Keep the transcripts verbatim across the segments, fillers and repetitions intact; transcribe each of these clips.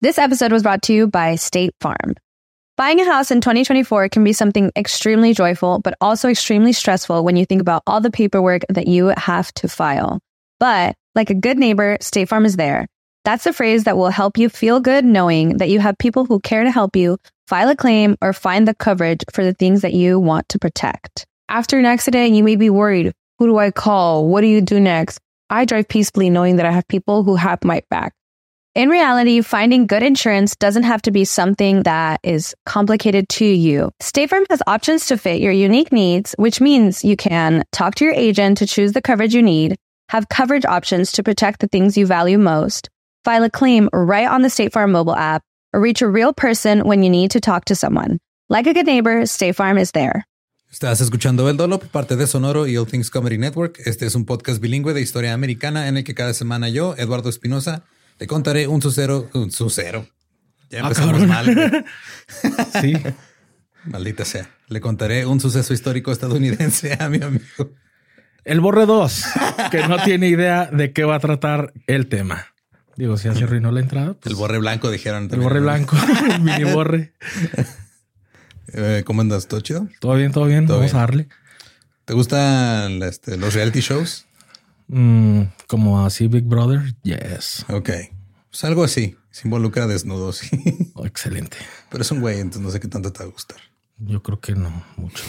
This episode was brought to you by State Farm. Buying a house in twenty twenty-four can be something extremely joyful, but also extremely stressful when you think about all the paperwork that you have to file. But like a good neighbor, State Farm is there. That's the phrase that will help you feel good knowing that you have people who care to help you file a claim or find the coverage for the things that you want to protect. After an accident, you may be worried. Who do I call? What do you do next? I drive peacefully knowing that I have people who have my back. In reality, finding good insurance doesn't have to be something that is complicated to you. State Farm has options to fit your unique needs, which means you can talk to your agent to choose the coverage you need, have coverage options to protect the things you value most, file a claim right on the State Farm mobile app, or reach a real person when you need to talk to someone. Like a good neighbor, State Farm is there. Estás escuchando El Dolop, parte de Sonoro y All Things Comedy Network. Este es un podcast bilingüe de historia americana en el que cada semana yo, Eduardo Espinosa, te contaré un sucero, un sucero. Ya empezamos ah, mal. Sí. Maldita sea. Le contaré un suceso histórico estadounidense a mi amigo. El Borre dos, que no tiene idea de qué va a tratar el tema. Digo, si ya se arruinó la entrada. Pues, el Borre blanco, dijeron. El Borre blanco, el mini Borre. Eh, ¿Cómo andas? ¿Todo chido? Todo bien, todo bien. ¿Todo Vamos bien? a darle. ¿Te gustan este, los reality shows? Mm, como así Big Brother, yes. Ok. Pues algo así. Se involucra desnudos. Oh, excelente. Pero es un güey, entonces no sé qué tanto te va a gustar. Yo creo que no mucho.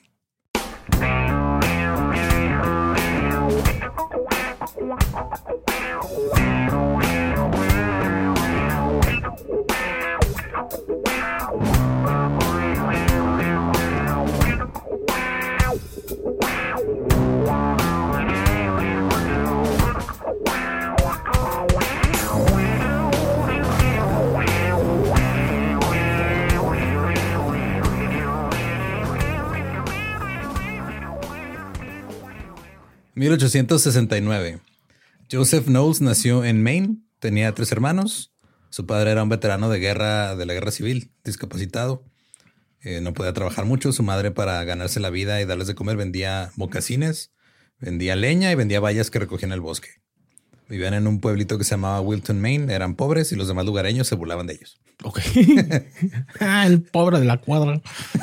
mil ochocientos sesenta y nueve. Joseph Knowles nació en Maine. Tenía tres hermanos. Su padre era un veterano de guerra de la guerra civil, discapacitado. Eh, no podía trabajar mucho. Su madre, para ganarse la vida y darles de comer, vendía mocasines, vendía leña y vendía bayas que recogía en el bosque. Vivían en un pueblito que se llamaba Wilton, Maine. Eran pobres y los demás lugareños se burlaban de ellos. Ok. Ah, el pobre de la cuadra.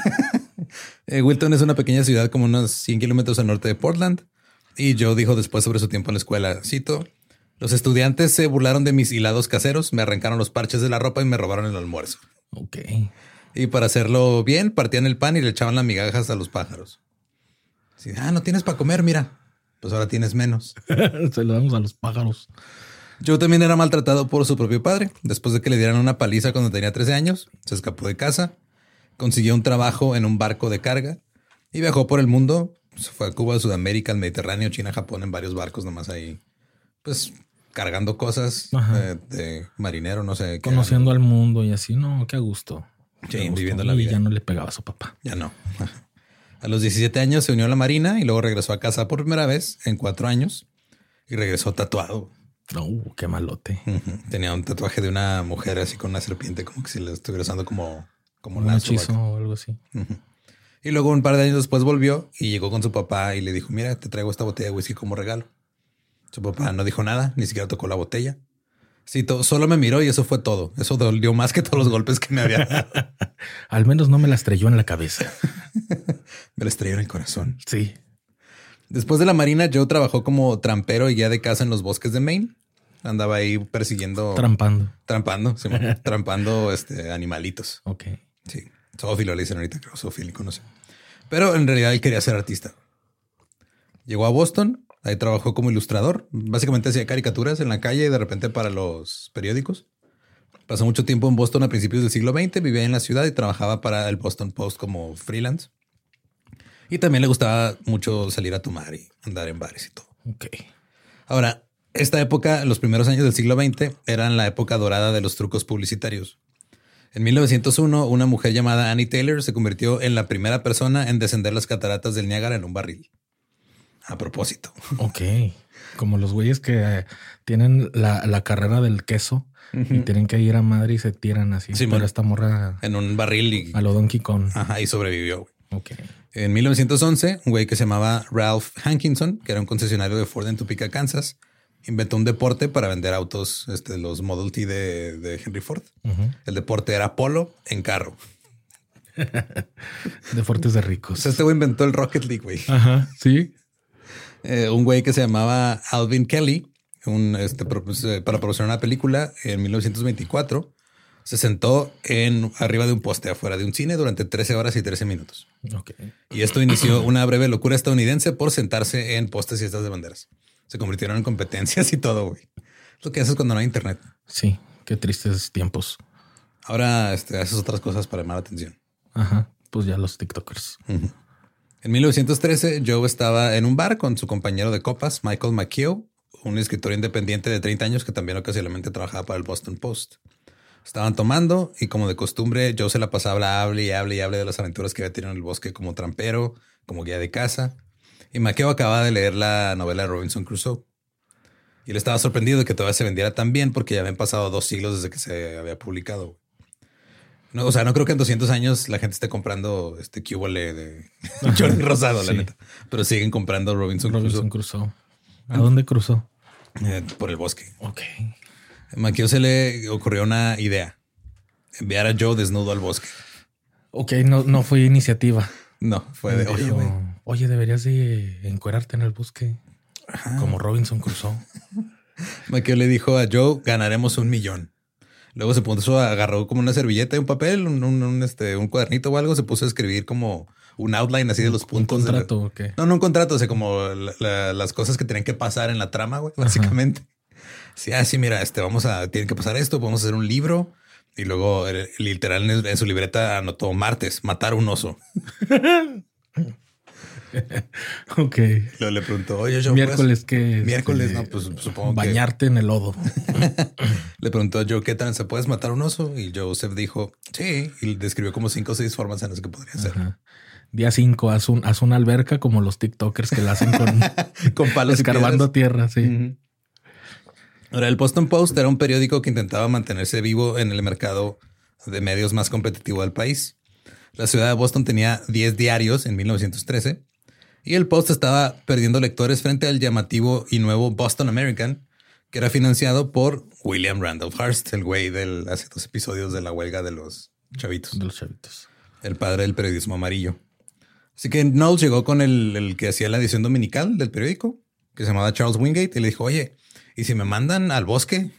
eh, Wilton es una pequeña ciudad como unos cien kilómetros al norte de Portland. Y Joe dijo después sobre su tiempo en la escuela, cito, los estudiantes se burlaron de mis hilados caseros, me arrancaron los parches de la ropa y me robaron el almuerzo. Ok. Y para hacerlo bien, partían el pan y le echaban las migajas a los pájaros. Así, ah, no tienes para comer, mira. Pues ahora tienes menos. Se lo damos a los pájaros. Joe también era maltratado por su propio padre. Después de que le dieran una paliza cuando tenía trece años, se escapó de casa, consiguió un trabajo en un barco de carga y viajó por el mundo. Se fue a Cuba, Sudamérica, al Mediterráneo, China, Japón, en varios barcos nomás ahí, pues cargando cosas eh, de marinero, no sé. Conociendo al mundo y así, no, qué a gusto. Sí, qué a gusto. Viviendo la y vida. Ya no le pegaba a su papá. Ya no. A los diecisiete años se unió a la marina y luego regresó a casa por primera vez en cuatro años y regresó tatuado. No, uh, qué malote. Uh-huh. Tenía un tatuaje de una mujer así con una serpiente, como que si le estuviera usando como, como un hechizo o algo así. Uh-huh. Y luego un par de años después volvió y llegó con su papá y le dijo, mira, te traigo esta botella de whisky como regalo. Su papá no dijo nada, ni siquiera tocó la botella. Sí, todo, solo me miró y eso fue todo. Eso dolió más que todos los golpes que me había dado. Al menos no me la estrelló en la cabeza. Me la estrelló en el corazón. Sí. Después de la marina, Joe trabajó como trampero y guía de caza en los bosques de Maine. Andaba ahí persiguiendo... Trampando. Trampando, sí, trampando este, animalitos. Ok. Sí. Zoófilo le dicen ahorita, creo, zoofílico, no sé. Pero en realidad él quería ser artista. Llegó a Boston, ahí trabajó como ilustrador. Básicamente hacía caricaturas en la calle y de repente para los periódicos. Pasó mucho tiempo en Boston a principios del siglo veinte, vivía en la ciudad y trabajaba para el Boston Post como freelance. Y también le gustaba mucho salir a tomar y andar en bares y todo. Ok. Ahora, esta época, los primeros años del siglo veinte, eran la época dorada de los trucos publicitarios. En mil novecientos uno, una mujer llamada Annie Taylor se convirtió en la primera persona en descender las cataratas del Niágara en un barril. A propósito. Ok. Como los güeyes que eh, tienen la, la carrera del queso uh-huh. y tienen que ir a madre y se tiran así. Sí, pero esta morra... En un barril. Y, a lo Donkey Kong. Ajá, y sobrevivió. Ok. En mil novecientos once, un güey que se llamaba Ralph Hankinson, que era un concesionario de Ford en Topeka, Kansas, inventó un deporte para vender autos, este, los Model T de, de Henry Ford. Uh-huh. El deporte era polo en carro. Deportes de ricos. O sea, este güey inventó el Rocket League, güey. Ajá, sí. Eh, un güey que se llamaba Alvin Kelly, un, este, para promocionar una película en mil novecientos veinticuatro, se sentó en arriba de un poste afuera de un cine durante trece horas y trece minutos. Okay. Y esto inició una breve locura estadounidense por sentarse en postes y estas de banderas. Se convirtieron en competencias y todo, güey. Lo que haces cuando no hay internet. Sí, qué tristes tiempos. Ahora este, haces otras cosas para llamar la atención. Ajá, pues ya los TikTokers. Uh-huh. En mil novecientos trece, Joe estaba en un bar con su compañero de copas, Michael McKeough, un escritor independiente de treinta años que también ocasionalmente trabajaba para el Boston Post. Estaban tomando y, como de costumbre, Joe se la pasaba hable y hable y hable de las aventuras que había tenido en el bosque como trampero, como guía de caza. Y McKeough acababa de leer la novela de Robinson Crusoe. Y él estaba sorprendido de que todavía se vendiera tan bien porque ya habían pasado dos siglos desde que se había publicado. No, o sea, no creo que en doscientos años la gente esté comprando este cubole de Jordi Rosado, la sí. neta. Pero siguen comprando Robinson, Robinson Crusoe. Crusoe. ¿A dónde cruzó? Eh, por el bosque. Ok. A McKeough se le ocurrió una idea. Enviar a Joe desnudo al bosque. Ok, no, no fue iniciativa. No, fue de... Oye, oye, oye, deberías de encuerarte en el bosque. Ajá. Como Robinson Crusoe. McKeough le dijo a Joe, ganaremos un millón. Luego se puso, agarró como una servilleta y un papel, un, un, un, este, un cuadernito o algo. Se puso a escribir como un outline así de los puntos. ¿Un contrato de la... o qué? No, no un contrato. O sea, como la, la, las cosas que tenían que pasar en la trama, güey, básicamente. Sí, así, ah, mira, este, vamos a, tienen que pasar esto, podemos hacer un libro. Y luego, literal, en, en su libreta anotó martes, matar un oso. Ok. Luego le preguntó, oye, yo miércoles que miércoles, no, pues supongo bañarte que... en el lodo. Le preguntó a Joe qué tal se puedes matar un oso y Joseph dijo sí y describió como cinco o seis formas en las que podría hacer. Ajá. Día cinco, haz, un, haz una alberca como los TikTokers que la hacen con, con palos escarbando tierra. Sí. Uh-huh. Ahora, el Boston Post era un periódico que intentaba mantenerse vivo en el mercado de medios más competitivo del país. La ciudad de Boston tenía diez diarios en mil novecientos trece y el Post estaba perdiendo lectores frente al llamativo y nuevo Boston American, que era financiado por William Randolph Hearst, el güey del hace dos episodios de la huelga de los chavitos. De los chavitos. El padre del periodismo amarillo. Así que Knowles llegó con el, el que hacía la edición dominical del periódico, que se llamaba Charles Wingate, y le dijo, oye, ¿y si me mandan al bosque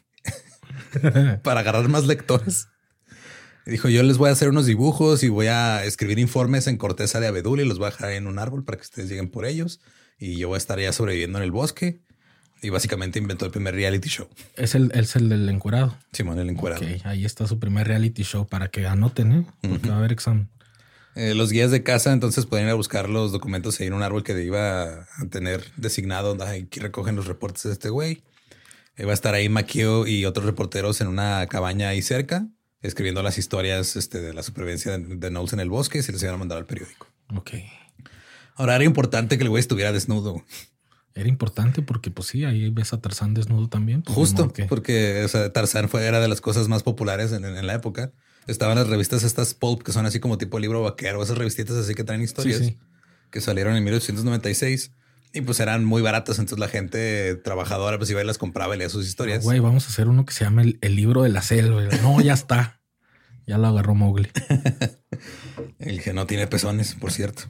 para agarrar más lectores? Y dijo, yo les voy a hacer unos dibujos y voy a escribir informes en corteza de abedul y los voy a dejar en un árbol para que ustedes lleguen por ellos. Y yo voy a estar ya sobreviviendo en el bosque. Y básicamente inventó el primer reality show. Es el, es el del encuerado. Simón, el encuerado. Ok, ahí está su primer reality show para que anoten, ¿eh? Porque uh-huh. va a haber examen. Eh, los guías de casa entonces pueden ir a buscar los documentos ahí en un árbol que iba a tener designado. Aquí recogen los reportes de este güey. Eh, va a estar ahí McKeough y otros reporteros en una cabaña ahí cerca, escribiendo las historias este, de la supervivencia de, de Knowles en el bosque y se les iban a mandar al periódico. Ok. Ahora era importante que el güey estuviera desnudo. Era importante porque, pues sí, ahí ves a Tarzán desnudo también. Pues, justo, no, porque o sea, Tarzán fue, era de las cosas más populares en, en, en la época. Estaban las revistas estas pulp que son así como tipo libro vaquero, esas revistitas así que traen historias sí, sí. que salieron en mil ochocientos noventa y seis y pues eran muy baratas. Entonces la gente trabajadora pues iba y las compraba y leía sus historias. Güey, vamos a hacer uno que se llama el, el libro de la selva. No, ya está. Ya lo agarró Mowgli. El que no tiene pezones, por cierto.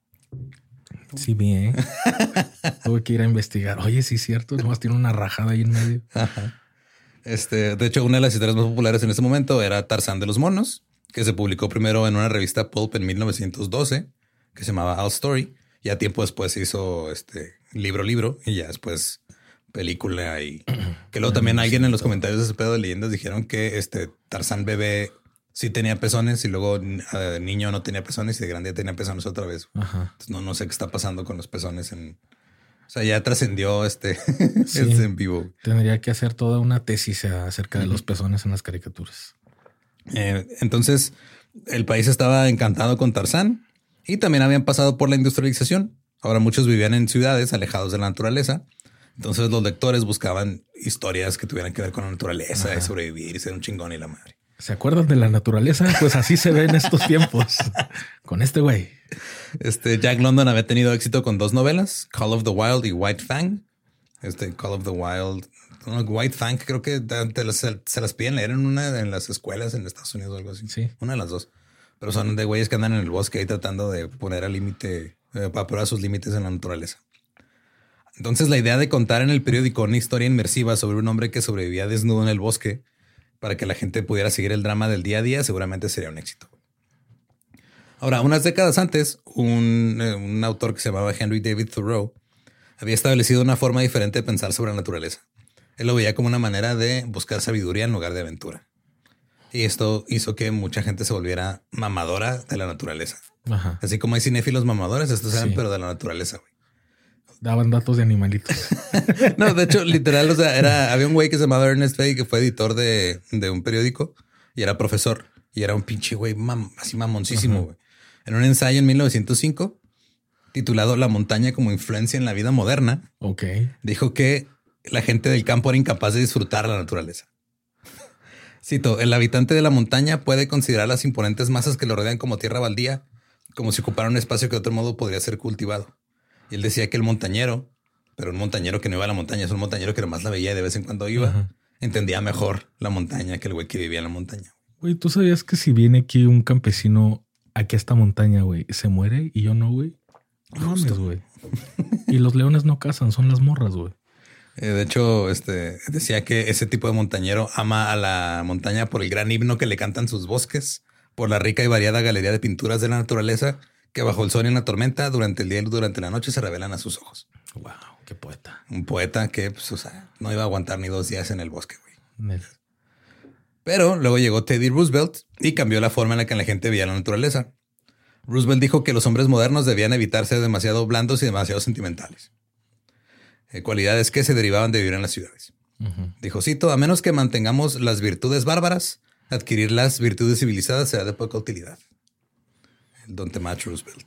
Sí, bien. Tuve que ir a investigar. Oye, sí es cierto. Nomás tiene una rajada ahí en medio. Ajá. Este, de hecho, una de las historias más populares en ese momento era Tarzán de los monos, que se publicó primero en una revista pulp en mil novecientos doce, que se llamaba All Story. Ya tiempo después se hizo este libro, libro, y ya después película. Y que luego también alguien en los comentarios de ese pedo de leyendas dijeron que este Tarzán bebé sí tenía pezones y luego uh, niño no tenía pezones y de grande ya tenía pezones otra vez. Ajá. Entonces, no, no sé qué está pasando con los pezones en... O sea, ya trascendió este, sí, este en vivo. Tendría que hacer toda una tesis acerca de los pezones en las caricaturas. Eh, entonces, el país estaba encantado con Tarzán y también habían pasado por la industrialización. Ahora muchos vivían en ciudades alejados de la naturaleza. Entonces los lectores buscaban historias que tuvieran que ver con la naturaleza, de sobrevivir y ser un chingón y la madre. ¿Se acuerdan de la naturaleza? Pues así se ve en estos tiempos con este güey. Este Jack London había tenido éxito con dos novelas, Call of the Wild y White Fang. este Call of the Wild, White Fang, creo que te, te las, se las piden leer en una en las escuelas en Estados Unidos o algo así. Sí. Una de las dos. Pero son de güeyes que andan en el bosque ahí tratando de poner al límite, eh, para probar sus límites en la naturaleza. Entonces la idea de contar en el periódico una historia inmersiva sobre un hombre que sobrevivía desnudo en el bosque para que la gente pudiera seguir el drama del día a día seguramente sería un éxito. Ahora, unas décadas antes, un, eh, un autor que se llamaba Henry David Thoreau había establecido una forma diferente de pensar sobre la naturaleza. Él lo veía como una manera de buscar sabiduría en lugar de aventura. Y esto hizo que mucha gente se volviera mamadora de la naturaleza. Ajá. Así como hay cinéfilos mamadores, estos eran, Sí. pero de la naturaleza, güey. Daban datos de animalitos. No, de hecho, literal, o sea, era, había un güey que se llamaba Ernest Fay que fue editor de, de un periódico y era profesor. Y era un pinche güey mam, así mamoncísimo, güey. En un ensayo en mil novecientos cinco, titulado La montaña como influencia en la vida moderna, Ok. dijo que la gente del campo era incapaz de disfrutar la naturaleza. Cito, el habitante de la montaña puede considerar las imponentes masas que lo rodean como tierra baldía, como si ocupara un espacio que de otro modo podría ser cultivado. Y él decía que el montañero, pero un montañero que no iba a la montaña, es un montañero que nomás la veía y de vez en cuando iba, Ajá. entendía mejor la montaña que el güey que vivía en la montaña. Güey, ¿tú sabías que si viene aquí un campesino aquí a esta montaña, güey, se muere y yo no, güey? No mames, güey. Y los leones no cazan, son las morras, güey. Eh, de hecho, este decía que ese tipo de montañero ama a la montaña por el gran himno que le cantan sus bosques, por la rica y variada galería de pinturas de la naturaleza que bajo el sol y en la tormenta, durante el día y durante la noche se revelan a sus ojos. Wow, qué poeta. Un poeta que, pues, o sea, no iba a aguantar ni dos días en el bosque, güey. Nel. Pero luego llegó Teddy Roosevelt y cambió la forma en la que la gente veía la naturaleza. Roosevelt dijo que los hombres modernos debían evitar ser demasiado blandos y demasiado sentimentales. Eh, cualidades que se derivaban de vivir en las ciudades. Uh-huh. Dijo, cito, a menos que mantengamos las virtudes bárbaras, adquirir las virtudes civilizadas será de poca utilidad. El Don Temach Roosevelt.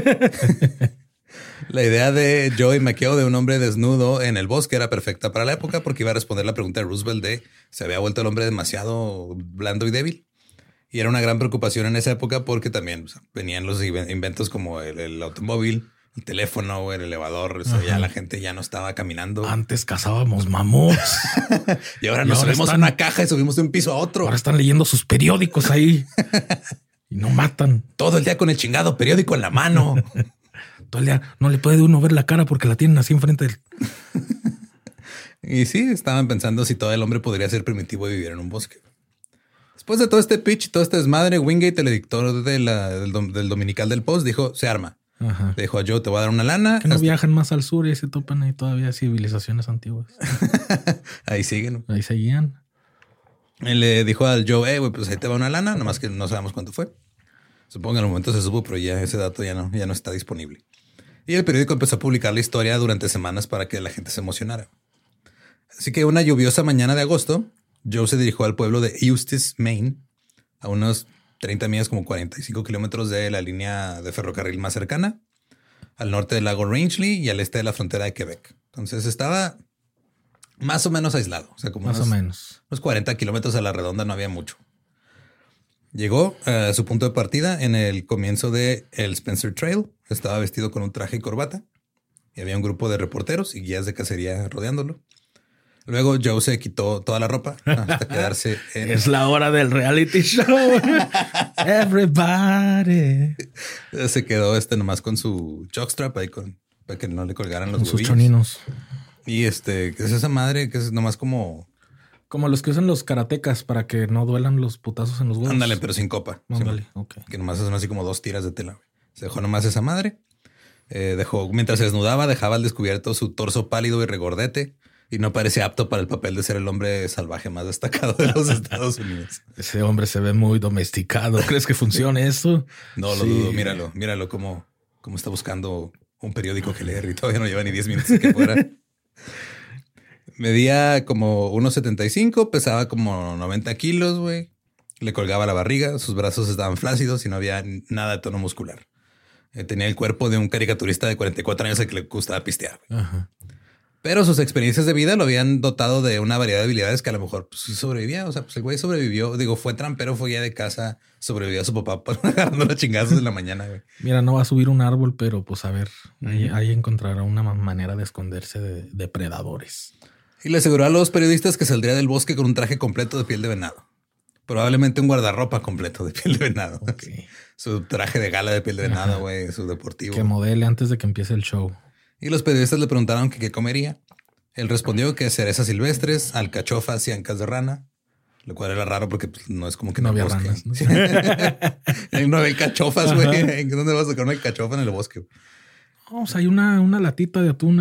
La idea de Joey McHale de un hombre desnudo en el bosque era perfecta para la época porque iba a responder la pregunta de Roosevelt de ¿se había vuelto el hombre demasiado blando y débil? Y era una gran preocupación en esa época porque también, o sea, venían los inventos como el, el automóvil, el teléfono, el elevador. O sea, ya la gente ya no estaba caminando. Antes cazábamos mamuts. Y ahora Y nos ahora subimos están- a una caja y subimos de un piso a otro. Ahora están leyendo sus periódicos ahí y no matan. Todo el día con el chingado periódico en la mano. Todo el día no le puede uno ver la cara porque la tienen así enfrente del... Y sí, estaban pensando si todo el hombre podría ser primitivo y vivir en un bosque. Después de todo este pitch, todo este desmadre, Wingate, el editor de la, del, dom- del Dominical del Post, dijo, se arma. Ajá. Le dijo a Joe, te voy a dar una lana. Que no Hasta- viajan más al sur y se topan ahí todavía civilizaciones antiguas. Ahí siguen. Ahí seguían. Él le dijo al Joe, eh, güey, pues ahí te va una lana, nomás que no sabemos cuánto fue. Supongo que en el momento se supo, pero ya ese dato ya no, ya no está disponible. Y el periódico empezó a publicar la historia durante semanas para que la gente se emocionara. Así que una lluviosa mañana de agosto, Joe se dirigió al pueblo de Eustis, Maine, a unos treinta millas, como cuarenta y cinco kilómetros de la línea de ferrocarril más cercana, al norte del lago Rangeley y al este de la frontera de Quebec. Entonces estaba más o menos aislado. O sea, como Más unos, o menos. unos cuarenta kilómetros a la redonda, no había mucho. Llegó eh, a su punto de partida en el comienzo de el Spencer Trail. Estaba vestido con un traje y corbata y había un grupo de reporteros y guías de cacería rodeándolo. Luego Joe se quitó toda la ropa hasta quedarse en... Es la hora del reality show. Everybody. Se quedó este nomás con su jockstrap ahí con, para que no le colgaran los Con sus huevillos. choninos. Y este, ¿qué es esa madre? Que es nomás como... Como los que usan los karatecas para que no duelan los putazos en los huevos. Ándale, pero sin copa. Ándale, Sí, ok. que nomás son así como dos tiras de tela. Güey. Se dejó nomás esa madre. Eh, dejó, mientras se desnudaba, dejaba al descubierto su torso pálido y regordete y no parece apto para el papel de ser el hombre salvaje más destacado de los Estados Unidos. Ese hombre se ve muy domesticado. ¿Crees que funcione eso? No lo Sí. dudo. Míralo, míralo cómo, cómo está buscando un periódico que leer y todavía no lleva ni diez minutos que fuera. Medía como uno setenta y cinco, pesaba como noventa kilos, güey. Le colgaba la barriga, sus brazos estaban flácidos y no había nada de tono muscular. Eh, tenía el cuerpo de un caricaturista de cuarenta y cuatro años al que le gustaba pistear. Güey. Ajá. Pero sus experiencias de vida lo habían dotado de una variedad de habilidades que a lo mejor pues, sí sobrevivía. O sea, pues el güey sobrevivió. Digo, fue trampero, fue guía de casa, sobrevivió a su papá agarrando los chingazos en la mañana, güey. Mira, no va a subir un árbol, pero pues a ver, ahí, ahí encontrará una manera de esconderse de depredadores. Y le aseguró a los periodistas que saldría del bosque con un traje completo de piel de venado. Probablemente un guardarropa completo de piel de venado. Okay. Su traje de gala de piel de venado, güey, su deportivo. Que modele antes de que empiece el show. Y los periodistas le preguntaron que qué comería. Él respondió que cerezas silvestres, alcachofas y ancas de rana, lo cual era raro porque pues, no es como que no en el había bosque. ranas, ¿no? No hay cachofas, güey. ¿Dónde vas a sacar una cachofa en el bosque? Vamos, hay una, una latita de atún.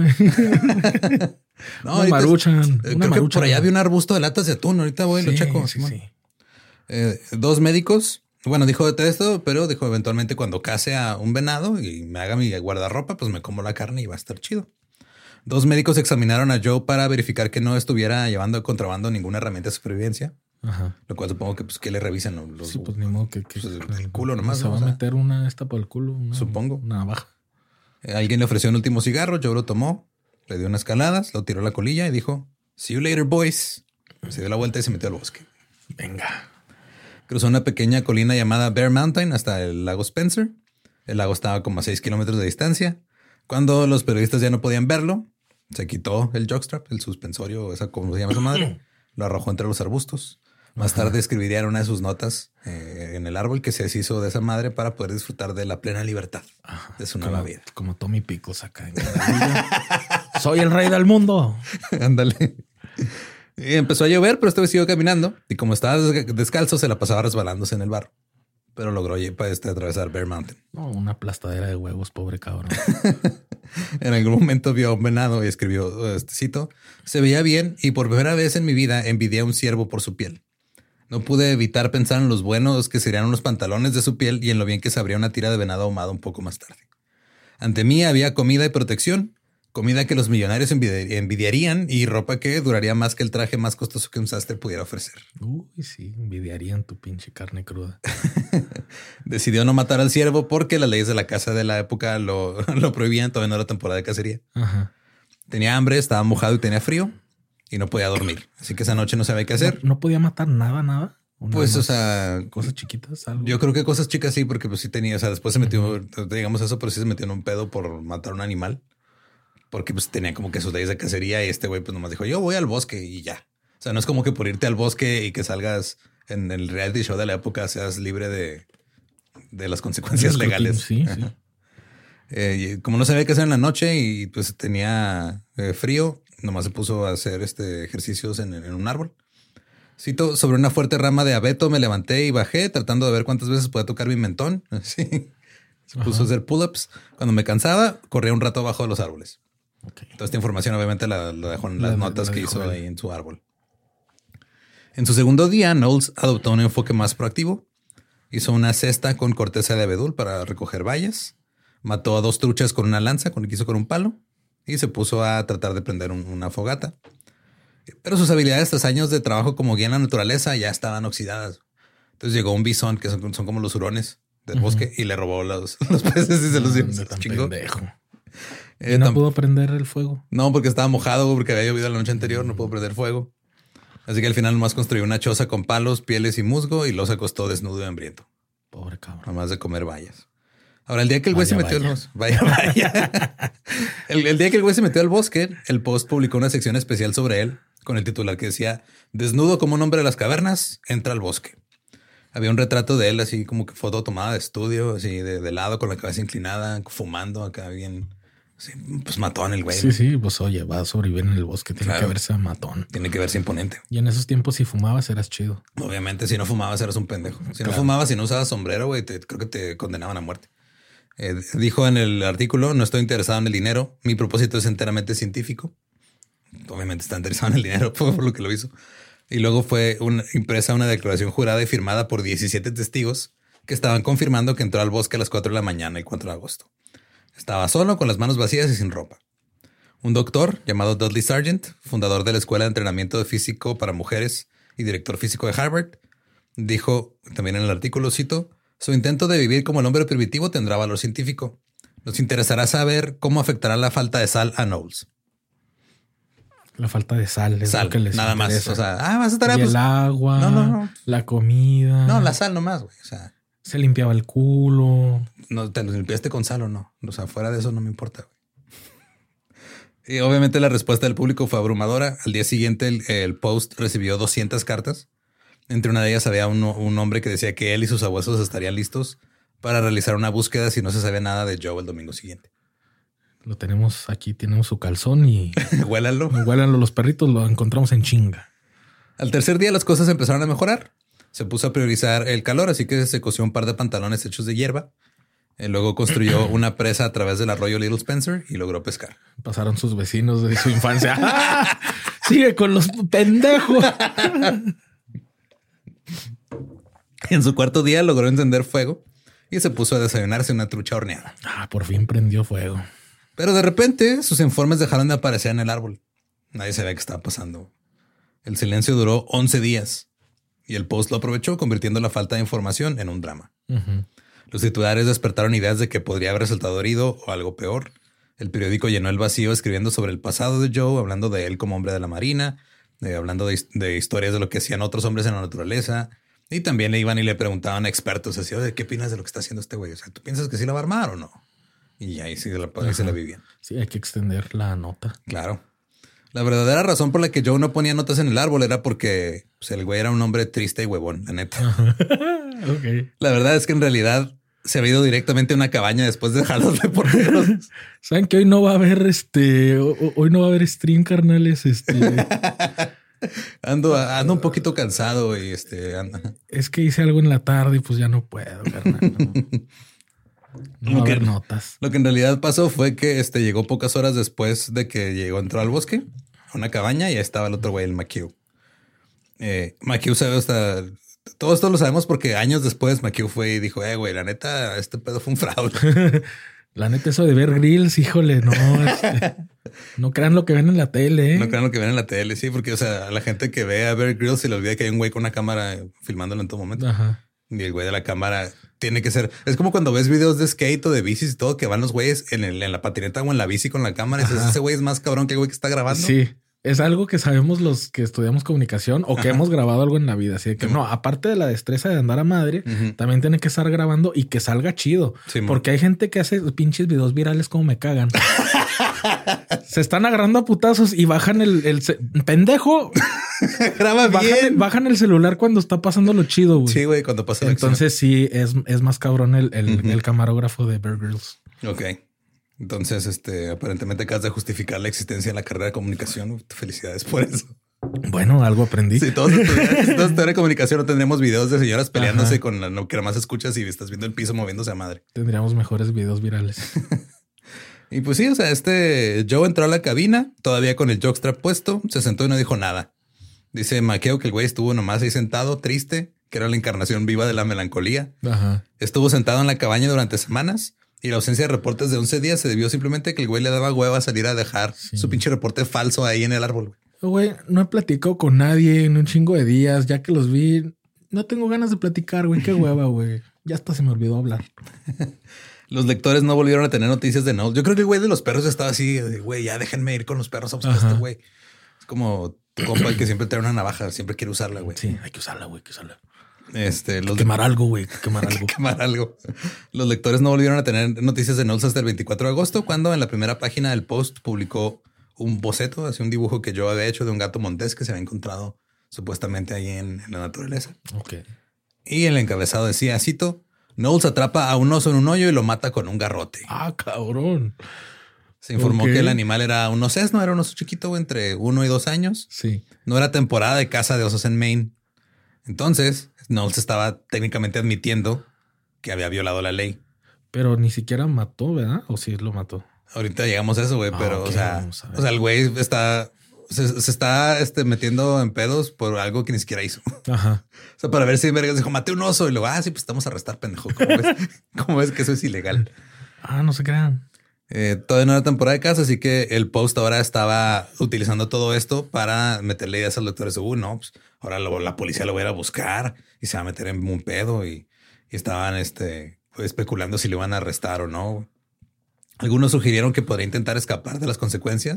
No, una maruchan. Creo una que maruchan. por allá había un arbusto de latas de atún. Ahorita voy, sí, lo checo. Sí, sí. Eh, dos médicos. Bueno, dijo de esto, pero dijo eventualmente cuando case a un venado y me haga mi guardarropa, pues me como la carne y va a estar chido. Dos médicos examinaron a Joe para verificar que no estuviera llevando de contrabando ninguna herramienta de supervivencia. Ajá. Lo cual supongo que pues que le revisan ¿no? Los, sí, pues ni modo que, que pues, el, el culo nomás. Se ¿no? va O sea, a meter una esta por el culo. Una, supongo. Una navaja. Eh, alguien le ofreció un último cigarro. Joe lo tomó, le dio unas caladas, lo tiró a la colilla y dijo: "See you later, boys". Se dio la vuelta y se metió al bosque. Venga. Cruzó una pequeña colina llamada Bear Mountain hasta el lago Spencer. El lago estaba como a seis kilómetros de distancia. Cuando los periodistas ya no podían verlo, se quitó el jockstrap, el suspensorio, esa como se llama su madre, lo arrojó entre los arbustos. Más Ajá. tarde escribiría en una de sus notas eh, en el árbol que se deshizo de esa madre para poder disfrutar de la plena libertad Ajá. de su nueva como, vida. Como Tommy Pickles acá. Soy el rey del mundo. Ándale. Y empezó a llover, pero este vez siguió caminando y como estaba descalzo se la pasaba resbalándose en el barro. Pero logró este, atravesar Bear Mountain. No, una aplastadera de huevos, pobre cabrón. En algún momento vio a un venado y escribió, este cito, se veía bien y por primera vez en mi vida envidié a un ciervo por su piel. No pude evitar pensar en los buenos que serían unos pantalones de su piel y en lo bien que sabría una tira de venado ahumado un poco más tarde. Ante mí había comida y protección, comida que los millonarios envidiarían y ropa que duraría más que el traje más costoso que un sastre pudiera ofrecer. Uy, sí, envidiarían tu pinche carne cruda. Decidió no matar al ciervo porque las leyes de la caza de la época lo, lo prohibían, todavía no era temporada de cacería. Ajá. Tenía hambre, estaba mojado y tenía frío y no podía dormir. Así que esa noche no sabía qué hacer. No, no podía matar nada, nada. Pues, o sea, cosas chiquitas. ¿Algo? Yo creo que cosas chicas sí, porque pues sí tenía, o sea, después se metió, uh-huh. digamos eso, pero sí se metió en un pedo por matar a un animal. Porque pues tenía como que sus leyes de cacería y este güey pues nomás dijo, yo voy al bosque y ya. O sea, no es como que por irte al bosque y que salgas en el reality show de la época seas libre de, de las consecuencias legales. Sí, sí. Eh, como no sabía qué hacer en la noche y pues tenía eh, frío, nomás se puso a hacer este ejercicios en, en un árbol. Cito, sobre una fuerte rama de abeto me levanté y bajé tratando de ver cuántas veces podía tocar mi mentón. Sí. Se puso Ajá. a hacer pull-ups. Cuando me cansaba, corría un rato abajo de los árboles. Okay. Toda esta información obviamente la, la dejó en las la, notas la que hizo ahí en su árbol. En su segundo día, Knowles adoptó un enfoque más proactivo. Hizo una cesta con corteza de abedul para recoger bayas. Mató a dos truchas con una lanza, con el que hizo con un palo. Y se puso a tratar de prender un, una fogata. Pero sus habilidades tras años de trabajo como guía en la naturaleza ya estaban oxidadas. Entonces llegó un bisón, que son, son como los hurones del uh-huh. bosque, y le robó los, los peces y se los dio. No, chingó. Eh, ¿Y no pudo prender el fuego? No, porque estaba mojado, porque había llovido la noche anterior, no pudo prender fuego. Así que al final nomás construyó una choza con palos, pieles y musgo y los acostó desnudo y hambriento. Pobre cabrón. Nomás de comer bayas. Ahora, el día que el güey se metió al bosque, vaya, vaya. el, el día que el güey se metió al bosque, el Post publicó una sección especial sobre él con el titular que decía: desnudo como un hombre de las cavernas, entra al bosque. Había un retrato de él así como que foto tomada de estudio, así de, de lado con la cabeza inclinada, fumando acá bien. Sí, pues matón el güey. Sí, sí, pues oye, va a sobrevivir en el bosque. Tiene claro. que verse matón. Tiene que verse imponente. Y en esos tiempos, si fumabas, eras chido. Obviamente, si no fumabas, eras un pendejo. Si claro. no fumabas, si no usabas sombrero, güey, te, creo que te condenaban a muerte. Eh, dijo en el artículo: no estoy interesado en el dinero. Mi propósito es enteramente científico. Obviamente está interesado en el dinero por lo que lo hizo. Y luego fue una, impresa una declaración jurada y firmada por diecisiete testigos que estaban confirmando que entró al bosque a las cuatro de la mañana el cuatro de agosto. Estaba solo, con las manos vacías y sin ropa. Un doctor llamado Dudley Sargent, fundador de la Escuela de Entrenamiento de Físico para Mujeres y director físico de Harvard, dijo también en el artículo, cito, su intento de vivir como el hombre primitivo tendrá valor científico. Nos interesará saber cómo afectará la falta de sal a Knowles. La falta de sal es Sal, lo que les nada interesa. más. O sea, ah, vas a estar Y pues, el agua, no, no, no. la comida. No, la sal nomás, güey. O sea, se limpiaba el culo. no te lo limpiaste con sal o no. O sea, fuera de eso no me importa, güey. Y obviamente la respuesta del público fue abrumadora. Al día siguiente el, el Post recibió doscientas cartas. Entre una de ellas había un, un hombre que decía que él y sus abuelos estarían listos para realizar una búsqueda si no se sabía nada de Joe el domingo siguiente. Lo tenemos aquí, tenemos su calzón y... Huélalo. Huélanlo los perritos, lo encontramos en chinga. Al tercer día las cosas empezaron a mejorar. Se puso a priorizar el calor, así que se cosió un par de pantalones hechos de hierba. Y luego construyó una presa a través del arroyo Little Spencer y logró pescar. Pasaron sus vecinos de su infancia. ¡Ah! Sigue con los pendejos. En su cuarto día logró encender fuego y se puso a desayunarse una trucha horneada. Ah, por fin prendió fuego. Pero de repente sus informes dejaron de aparecer en el árbol. Nadie sabía qué estaba pasando. El silencio duró once días y el Post lo aprovechó convirtiendo la falta de información en un drama. Uh-huh. Los titulares despertaron ideas de que podría haber resultado herido o algo peor. El periódico llenó el vacío escribiendo sobre el pasado de Joe, hablando de él como hombre de la marina, de, hablando de, de historias de lo que hacían otros hombres en la naturaleza. Y también le iban y le preguntaban a expertos así, oye, ¿qué opinas de lo que está haciendo este güey? O sea, ¿tú piensas que sí la va a armar o no? Y ahí sí la, ahí se la vivían. Sí, hay que extender la nota. Claro. La verdadera razón por la que Joe no ponía notas en el árbol era porque pues, el güey era un hombre triste y huevón, la neta. Okay. La verdad es que en realidad se había ido directamente a una cabaña después de dejar los reporteros. Saben que hoy no va a haber este, hoy no va a haber stream, carnales. Este, ando, ando un poquito cansado y este. Ando. Es que hice algo en la tarde y pues ya no puedo, carnal. No, no va a haber notas. Lo que en realidad pasó fue que este llegó pocas horas después de que llegó, entró al bosque, a una cabaña y ahí estaba el otro güey, el McHugh. Eh, McHugh sabe hasta. Todo esto lo sabemos porque años después McHugh fue y dijo, eh, güey, la neta, este pedo fue un fraude. La neta, eso de ver Grills, híjole, no. Este, no crean lo que ven en la tele. ¿eh? No crean lo que ven en la tele, sí, porque, o sea, la gente que ve a Bear Grylls se le olvida que hay un güey con una cámara filmándolo en todo momento. Ajá. Y el güey de la cámara tiene que ser. Es como cuando ves videos de skate o de bicis y todo, que van los güeyes en, el, en la patineta o en la bici con la cámara. Y dices, ese güey es más cabrón que el güey que está grabando. Sí. Es algo que sabemos los que estudiamos comunicación o que Ajá. hemos grabado algo en la vida. Así que no, aparte de la destreza de andar a madre, uh-huh. también tiene que estar grabando y que salga chido. Sí, porque hay gente que hace pinches videos virales como me cagan. Se están agarrando a putazos y bajan el, el ce- pendejo. Graba bajan bien. El, bajan el celular cuando está pasando lo chido, güey. Sí, güey, cuando pasa la Entonces sí, es, es más cabrón el, el, uh-huh. el camarógrafo de Bear Grylls. Ok. Entonces, este, aparentemente acabas de justificar la existencia de la carrera de comunicación. Felicidades por eso. Bueno, algo aprendí. Si todos estudiaran de comunicación, no tendríamos videos de señoras peleándose Ajá. con la no, que más escuchas y estás viendo el piso moviéndose a madre. Tendríamos mejores videos virales. Y pues sí, o sea, este Joe entró a la cabina todavía con el jockstrap puesto, se sentó y no dijo nada. Dice Maqueo que el güey estuvo nomás ahí sentado, triste, que era la encarnación viva de la melancolía. Ajá. Estuvo sentado en la cabaña durante semanas. Y la ausencia de reportes de once días se debió simplemente a que el güey le daba hueva a salir a dejar sí. su pinche reporte falso ahí en el árbol. Güey, no he platicado con nadie en un chingo de días. Ya que los vi, no tengo ganas de platicar, güey. Qué hueva, güey. Ya hasta se me olvidó hablar. Los lectores no volvieron a tener noticias de Knowles. Yo creo que el güey de los perros estaba así, güey, ya déjenme ir con los perros a buscar a este güey. Es como tu compa el que siempre trae una navaja, siempre quiere usarla, güey. Sí, hay que usarla, güey, hay que usarla. Este, los quemar de... algo, güey. Quemar algo. quemar algo. Los lectores no volvieron a tener noticias de Knowles hasta el veinticuatro de agosto, cuando en la primera página del Post publicó un boceto, así un dibujo que yo había hecho de un gato montés que se había encontrado supuestamente ahí en, en la naturaleza. Ok. Y el encabezado decía, cito, Knowles atrapa a un oso en un hoyo y lo mata con un garrote. Ah, cabrón. Se informó okay. que el animal era un osesno, era un oso chiquito entre uno y dos años. Sí. No era temporada de caza de osos en Maine. Entonces, Knowles estaba técnicamente admitiendo que había violado la ley. Pero ni siquiera mató, ¿verdad? ¿O sí lo mató? Ahorita llegamos a eso, güey. Ah, pero, okay, o sea, o sea, el güey está... Se, se está este, metiendo en pedos por algo que ni siquiera hizo. Ajá. O sea, para ver si vergas dijo, maté un oso. Y luego, ah, sí, pues estamos a arrestar, pendejo. ¿Cómo ves? ¿Cómo ves que eso es ilegal? Ah, no se crean. Eh, todavía no era temporada de caza, así que el Post ahora estaba utilizando todo esto para meterle ideas a los lectores. Uh, no, pues ahora lo, la policía lo va a ir a buscar y se va a meter en un pedo. Y, y estaban este, especulando si lo iban a arrestar o no. Algunos sugirieron que podría intentar escapar de las consecuencias,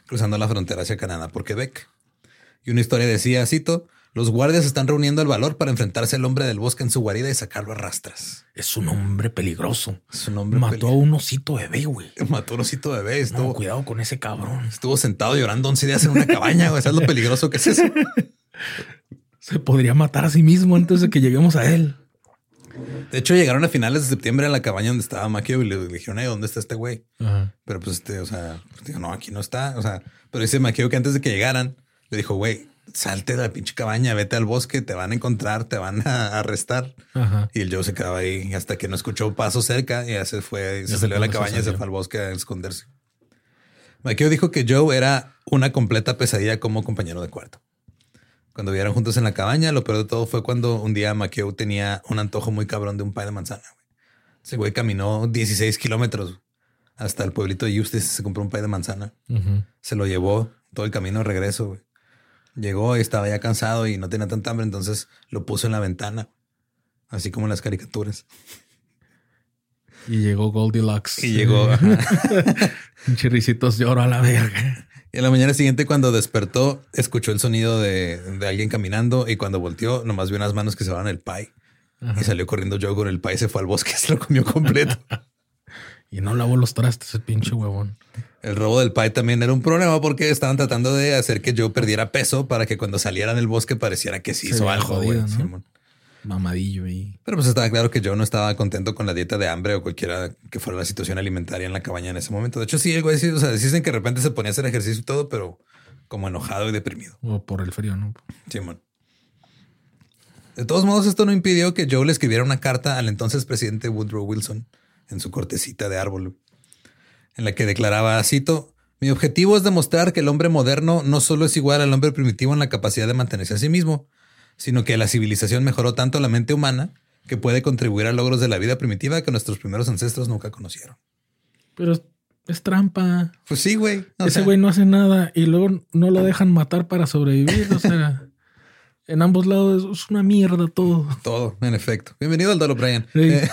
cruzando la frontera hacia Canadá por Quebec. Y una historia decía, cito, los guardias están reuniendo el valor para enfrentarse al hombre del bosque en su guarida y sacarlo a rastras. Es un hombre peligroso. Es un hombre Mató peligroso. a un osito bebé, güey. Mató a un osito bebé. Estuvo, no, cuidado con ese cabrón. Estuvo sentado llorando once días en una cabaña, güey. ¿Sabes lo peligroso que es eso? Se podría matar a sí mismo antes de que lleguemos a él. De hecho, llegaron a finales de septiembre a la cabaña donde estaba Macchio y le dijeron, hey, ¿dónde está este güey? Ajá. Pero pues este, o sea, pues, digo, no, aquí no está. O sea, pero dice Macchio que antes de que llegaran, le dijo, güey, salte de la pinche cabaña, vete al bosque, te van a encontrar, te van a arrestar. Ajá. Y el Joe se quedaba ahí hasta que no escuchó pasos cerca y ya se fue, se salió de la cabaña y se fue al bosque a esconderse. Macchio dijo que Joe era una completa pesadilla como compañero de cuarto. Cuando vivieron juntos en la cabaña, lo peor de todo fue cuando un día Macchio tenía un antojo muy cabrón de un pie de manzana. Güey. Ese güey caminó dieciséis kilómetros hasta el pueblito de Eustis, se compró un pie de manzana. Uh-huh. Se lo llevó todo el camino de regreso. Güey. Llegó y estaba ya cansado y no tenía tanta hambre, entonces lo puso en la ventana, así como en las caricaturas. Y llegó Goldilocks. Y llegó. Chirricitos lloro a la verga. Y en la mañana siguiente, cuando despertó, escuchó el sonido de, de alguien caminando y cuando volteó, nomás vio unas manos que se llevaban el pie. Ajá. Y salió corriendo Joe con el pie, se fue al bosque, se lo comió completo. Y no lavó los trastes, el pinche huevón. El robo del pie también era un problema porque estaban tratando de hacer que Joe perdiera peso para que cuando saliera del bosque pareciera que sí se hizo algo. Jodido, ¿no? Simón. Mamadillo ahí. Pero pues estaba claro que Joe no estaba contento con la dieta de hambre o cualquiera que fuera la situación alimentaria en la cabaña en ese momento. De hecho, sí, el güey sí, o sea, dicen que de repente se ponía a hacer ejercicio y todo, pero como enojado y deprimido. O por el frío, ¿no? Sí, man. De todos modos, esto no impidió que Joe le escribiera una carta al entonces presidente Woodrow Wilson en su cortecita de árbol, en la que declaraba, cito, mi objetivo es demostrar que el hombre moderno no solo es igual al hombre primitivo en la capacidad de mantenerse a sí mismo, sino que la civilización mejoró tanto la mente humana que puede contribuir a logros de la vida primitiva que nuestros primeros ancestros nunca conocieron. Pero es trampa. Pues sí, güey. Ese güey no hace nada y luego no lo dejan matar para sobrevivir. O sea, en ambos lados es una mierda todo. Todo, en efecto. Bienvenido al Dolo, Brian. Sí. Eh,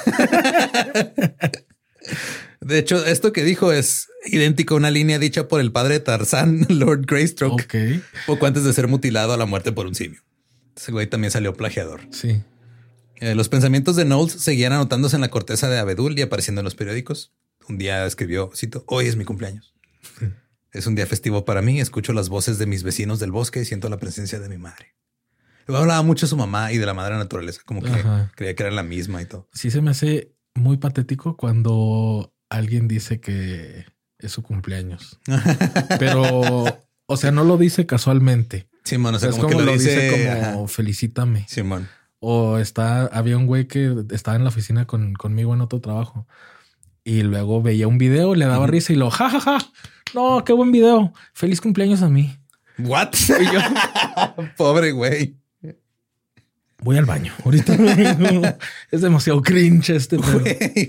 de hecho, esto que dijo es idéntico a una línea dicha por el padre de Tarzán, Lord Greystoke, okay. Poco antes de ser mutilado a la muerte por un simio. Ese güey también salió plagiador. Sí. Eh, los pensamientos de Knowles seguían anotándose en la corteza de abedul y apareciendo en los periódicos. Un día escribió, cito, hoy es mi cumpleaños. Sí. Es un día festivo para mí. Escucho las voces de mis vecinos del bosque y siento la presencia de mi madre. Luego hablaba mucho de su mamá y de la madre naturaleza, como que Ajá. creía que era la misma y todo. Sí, se me hace muy patético cuando alguien dice que es su cumpleaños. Pero, o sea, no lo dice casualmente. Sí, man, o sea, es como, como que lo, lo dice, dice como ajá. felicítame. Sí, man. O está, había un güey que estaba en la oficina con, conmigo en otro trabajo y luego veía un video, le daba uh-huh. risa y lo ja, ja, ja. No, qué buen video. Feliz cumpleaños a mí. What? Y yo, pobre güey. Voy al baño. Ahorita es demasiado cringe este pedo.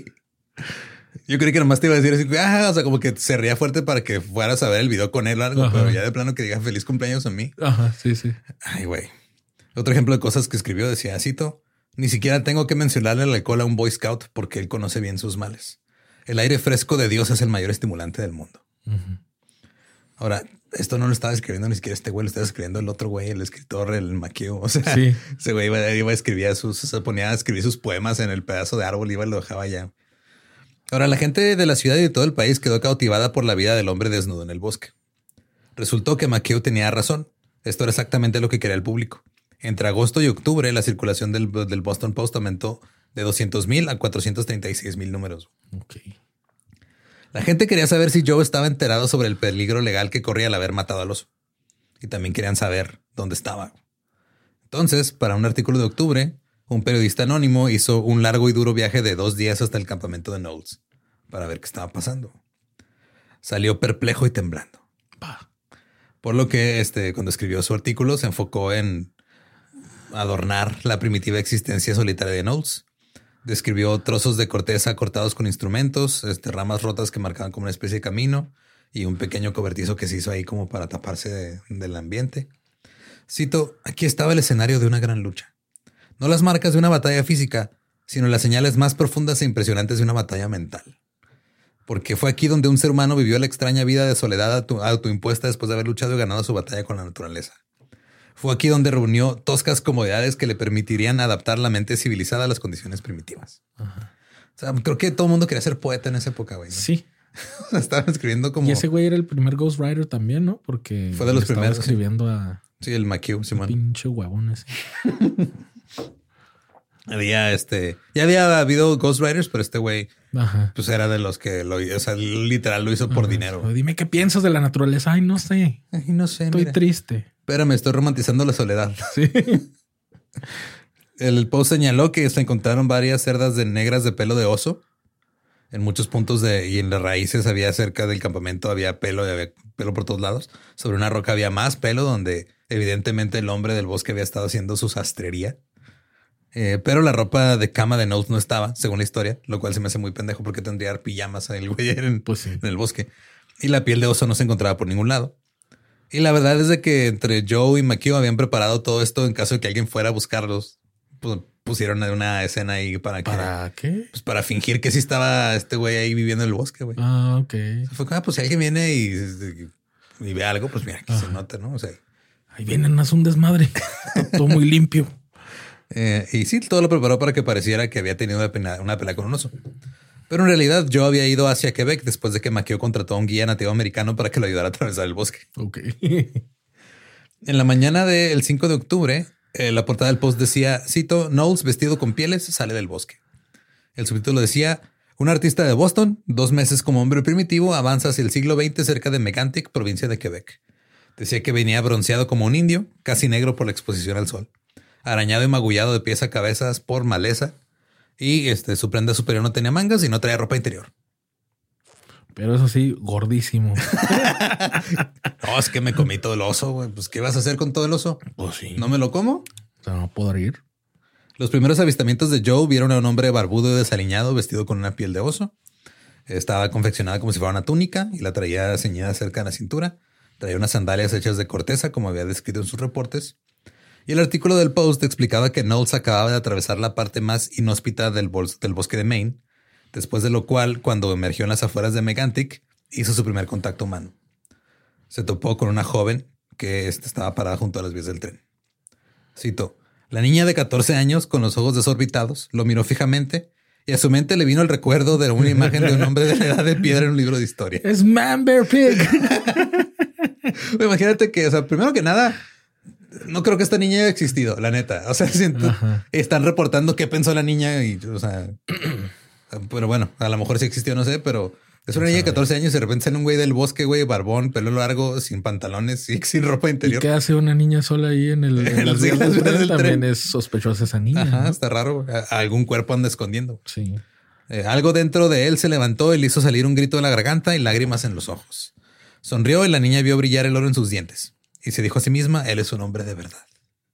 Yo creí que nomás te iba a decir así, ah, o sea, como que se ría fuerte para que fueras a ver el video con él o algo, Ajá. pero ya de plano que diga feliz cumpleaños a mí. Ajá, sí, sí. Ay, güey. Otro ejemplo de cosas que escribió decía, cito, ni siquiera tengo que mencionarle el alcohol a un Boy Scout porque él conoce bien sus males. El aire fresco de Dios es el mayor estimulante del mundo. Uh-huh. Ahora, esto no lo estaba escribiendo ni siquiera este güey, lo estaba escribiendo el otro güey, el escritor, el Macchio. O sea, sí. ese güey iba, iba a escribir sus, se ponía a escribir sus poemas en el pedazo de árbol, iba y lo dejaba allá. Ahora, la gente de la ciudad y de todo el país quedó cautivada por la vida del hombre desnudo en el bosque. Resultó que Macchio tenía razón. Esto era exactamente lo que quería el público. Entre agosto y octubre, la circulación del, del Boston Post aumentó de doscientos mil a cuatrocientos treinta y seis mil números. Okay. La gente quería saber si Joe estaba enterado sobre el peligro legal que corría al haber matado al oso. Y también querían saber dónde estaba. Entonces, para un artículo de octubre, un periodista anónimo hizo un largo y duro viaje de dos días hasta el campamento de Knowles para ver qué estaba pasando. Salió perplejo y temblando. Bah. Por lo que este, cuando escribió su artículo se enfocó en adornar la primitiva existencia solitaria de Knowles. Describió trozos de corteza cortados con instrumentos, este, ramas rotas que marcaban como una especie de camino y un pequeño cobertizo que se hizo ahí como para taparse de, del ambiente. Cito, aquí estaba el escenario de una gran lucha. No las marcas de una batalla física, sino las señales más profundas e impresionantes de una batalla mental. porque fue aquí donde un ser humano vivió la extraña vida de soledad auto- autoimpuesta después de haber luchado y ganado su batalla con la naturaleza. Fue aquí donde reunió toscas comodidades que le permitirían adaptar la mente civilizada a las condiciones primitivas. Ajá. O sea, creo que todo el mundo quería ser poeta en esa época, güey, ¿no? Sí. Estaban escribiendo como... Y ese güey era el primer ghostwriter también, ¿no? Porque fue de los estaba primeros escribiendo a... Sí, el McHugh, Simón. Pinche huevón ese. Había este... Ya había habido ghostwriters, pero este güey... Ajá. Pues era de los que lo... O sea, literal lo hizo por Ajá. dinero. Dime qué piensas de la naturaleza. Ay, no sé. Ay, no sé, Estoy mira. triste. Espérame, estoy romantizando la soledad. Sí. El post señaló que se encontraron varias cerdas de negras de pelo de oso en muchos puntos de y en las raíces había cerca del campamento había pelo y había pelo por todos lados. Sobre una roca había más pelo donde evidentemente el hombre del bosque había estado haciendo su sastrería. Eh, pero la ropa de cama de Knowles no estaba, según la historia, lo cual se me hace muy pendejo porque tendría pijamas el güey en, Pues sí. en el bosque. Y la piel de oso no se encontraba por ningún lado. Y la verdad es de que entre Joe y McHugh habían preparado todo esto en caso de que alguien fuera a buscarlos. Pues pusieron una escena ahí para que... ¿Para qué? Pues para fingir que sí estaba este güey ahí viviendo en el bosque, güey. Ah, ok. Fue como, ah, pues si alguien viene y, y ve algo, pues mira, aquí Ajá. se nota, ¿no? O sea... Ahí vienen, hace un desmadre. Todo muy limpio. Eh, y sí, todo lo preparó para que pareciera que había tenido una pelea, una pelea con un oso. Pero en realidad Joe había ido hacia Quebec después de que McHugh contrató a un guía nativo americano para que lo ayudara a atravesar el bosque. Ok. En la mañana del cinco de octubre, eh, la portada del post decía, cito, Knowles vestido con pieles sale del bosque. El subtítulo decía, un artista de Boston, dos meses como hombre primitivo, avanza hacia el siglo veinte cerca de Mégantic, provincia de Quebec. Decía que venía bronceado como un indio, casi negro por la exposición al sol, arañado y magullado de pies a cabezas por maleza, y este, su prenda superior no tenía mangas y no traía ropa interior. Pero eso sí, gordísimo. No, es que me comí todo el oso, güey. Pues, ¿qué vas a hacer con todo el oso? Pues sí. ¿No me lo como? O sea, no podrá ir. Los primeros avistamientos de Joe vieron a un hombre barbudo y desaliñado vestido con una piel de oso. Estaba confeccionada como si fuera una túnica y la traía ceñida cerca de la cintura. Traía unas sandalias hechas de corteza, como había descrito en sus reportes. Y el artículo del Post explicaba que Knowles acababa de atravesar la parte más inhóspita del, bos del bosque de Maine, después de lo cual, cuando emergió en las afueras de Mégantic, hizo su primer contacto humano. Se topó con una joven que estaba parada junto a las vías del tren. Cito, la niña de catorce años, con los ojos desorbitados, lo miró fijamente y a su mente le vino el recuerdo de una imagen de un hombre de la edad de piedra en un libro de historia. Es Man Bear Pig. Imagínate que, o sea, primero que nada, no creo que esta niña haya existido, la neta. O sea, siento, están reportando qué pensó la niña y, o sea, pero bueno, a lo mejor sí existió, no sé, pero es una niña de catorce años y de repente sale un güey del bosque, güey, barbón, pelo largo, sin pantalones y sin ropa interior. ¿Y qué hace una niña sola ahí en el en las vías del tren? También es sospechosa esa niña. Ajá, ¿no? está raro. A- algún cuerpo anda escondiendo. Sí. Eh, algo dentro de él se levantó y le hizo salir un grito de la garganta y lágrimas en los ojos. Sonrió y la niña vio brillar el oro en sus dientes. Y se dijo a sí misma, él es un hombre de verdad.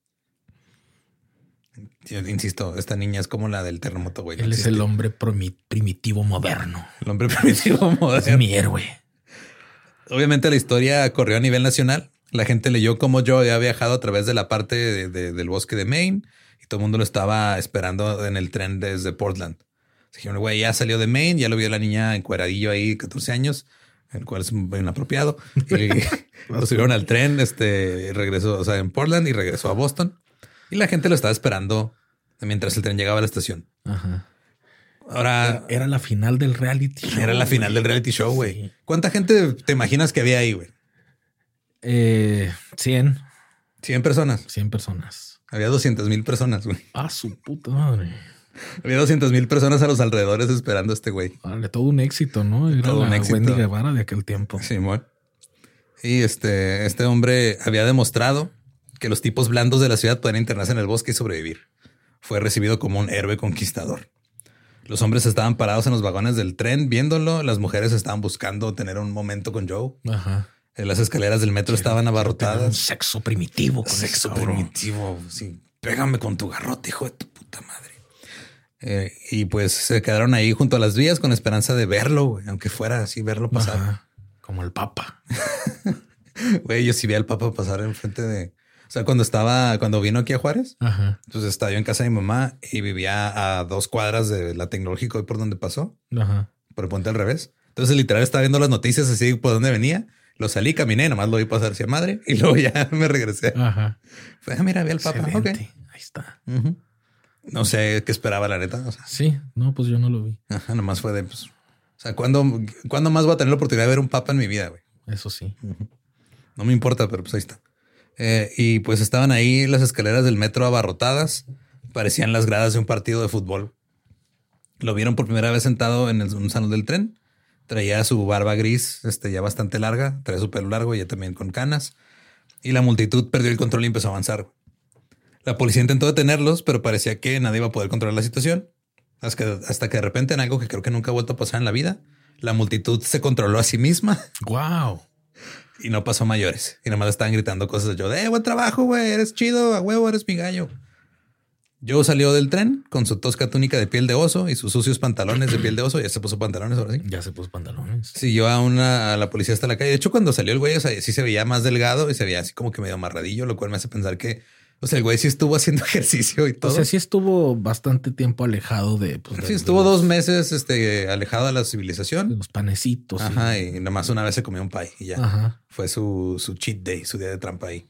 Yo insisto, esta niña es como la del terremoto, güey. No Él es existe. el hombre promi- primitivo moderno. El hombre primitivo Es moderno. mi héroe. Obviamente la historia corrió a nivel nacional. La gente leyó cómo yo había viajado a través de la parte de, de, del bosque de Maine y todo el mundo lo estaba esperando en el tren desde Portland. Dijeron, güey, ya salió de Maine, ya lo vio la niña encueradillo ahí, catorce años, el cual es muy inapropiado. Y lo subieron al tren, este, regresó, o sea, en Portland y regresó a Boston. Y la gente lo estaba esperando mientras el tren llegaba a la estación. Ajá. Ahora... Era, era la final del reality show. Era la final güey. del reality show, güey. Sí. ¿Cuánta gente te imaginas que había ahí, güey? Eh, cien. cien personas. cien personas. Había doscientas mil personas, güey. Ah, su puta madre. Había doscientas mil personas a los alrededores esperando a este güey. Vale, todo un éxito, ¿no? Era Todo un la éxito. Wendy Guevara de aquel tiempo. Simón. Y este, este hombre había demostrado que los tipos blandos de la ciudad podían internarse en el bosque y sobrevivir. Fue recibido como un héroe conquistador. Los hombres estaban parados en los vagones del tren viéndolo. Las mujeres estaban buscando tener un momento con Joe. Ajá. Las escaleras del metro estaban Tener un abarrotadas. sexo primitivo. Con Sexo ese cabrón. primitivo. Sí, pégame con tu garrote, hijo de tu puta madre. Eh, y pues se quedaron ahí junto a las vías con esperanza de verlo, güey, aunque fuera así, verlo pasar. Ajá. Como el Papa. Güey, yo sí vi al Papa pasar enfrente de... O sea, cuando estaba, cuando vino aquí a Juárez, Ajá. entonces estaba yo en casa de mi mamá y vivía a dos cuadras de la Tecnológica, hoy por donde pasó, Ajá. por el puente al revés. Entonces, literal, estaba viendo las noticias así por dónde venía. Lo salí, caminé, nomás lo vi pasar hacia madre y luego ya me regresé. Ajá. Fue, ah, mira, vi al Papa. Excelente. Okay. Ahí está. Uh-huh. No sé qué esperaba, la neta. O sea, sí, no, pues yo no lo vi. Ajá, nomás fue de, pues, o sea, ¿cuándo, ¿cuándo más voy a tener la oportunidad de ver un Papa en mi vida, güey? Eso sí. Uh-huh. No me importa, pero pues ahí está. Eh, y pues estaban ahí las escaleras del metro abarrotadas. Parecían las gradas de un partido de fútbol. Lo vieron por primera vez sentado en el, un salón del tren. Traía su barba gris, este, ya bastante larga. Traía su pelo largo, ya también con canas. Y la multitud perdió el control y empezó a avanzar. La policía intentó detenerlos, pero parecía que nadie iba a poder controlar la situación. Hasta que, hasta que de repente, en algo que creo que nunca ha vuelto a pasar en la vida, la multitud se controló a sí misma. Wow. Y no pasó a mayores. Y nomás estaban gritando cosas de yo, de buen trabajo, güey, eres chido, a huevo, eres mi gallo. Joe salió del tren con su tosca túnica de piel de oso y sus sucios pantalones de piel de oso. Ya se puso pantalones ahora sí. Ya se puso pantalones. Siguió a una a la policía hasta la calle. De hecho, cuando salió el güey, o sea, sí se veía más delgado y se veía así como que medio amarradillo, lo cual me hace pensar que, o sea, el güey sí estuvo haciendo ejercicio y todo. O sea, sí estuvo bastante tiempo alejado de. Pues, de sí, estuvo de los, dos meses este, alejado de la civilización. de los panecitos. Ajá, y, y nomás una vez se comió un pie y ya. Ajá. Fue su, su cheat day, su día de trampa ahí.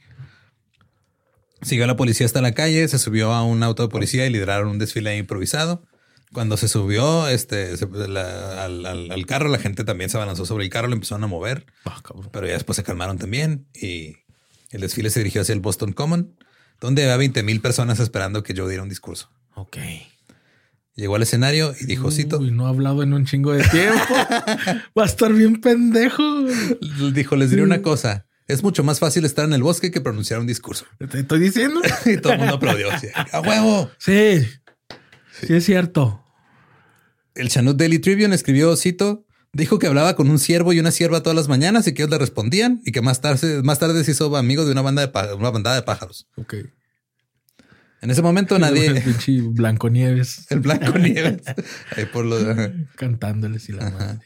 Siguió a la policía hasta la calle, se subió a un auto de policía y lideraron un desfile improvisado. Cuando se subió este, se, la, al, al, al carro, la gente también se abalanzó sobre el carro, lo empezaron a mover. Oh, pero ya después se calmaron también y el desfile se dirigió hacia el Boston Common, donde había veinte mil personas esperando que Joe diera un discurso. Ok. Llegó al escenario y dijo, Uy, cito. No ha hablado en un chingo de tiempo. Va a estar bien pendejo. Dijo, les diré una cosa. Es mucho más fácil estar en el bosque que pronunciar un discurso. Te estoy diciendo. Y todo el mundo aplaudió. Así, ¡a huevo! Sí, sí, sí es cierto. El Chanute Daily Tribune escribió, cito, dijo que hablaba con un ciervo y una cierva todas las mañanas y que ellos le respondían y que más tarde, más tarde se hizo amigo de una banda de pájaros, una bandada de pájaros. Ok. En ese momento nadie... El Blanconieves. El Blanconieves. Ahí por lo... Cantándoles y la madre.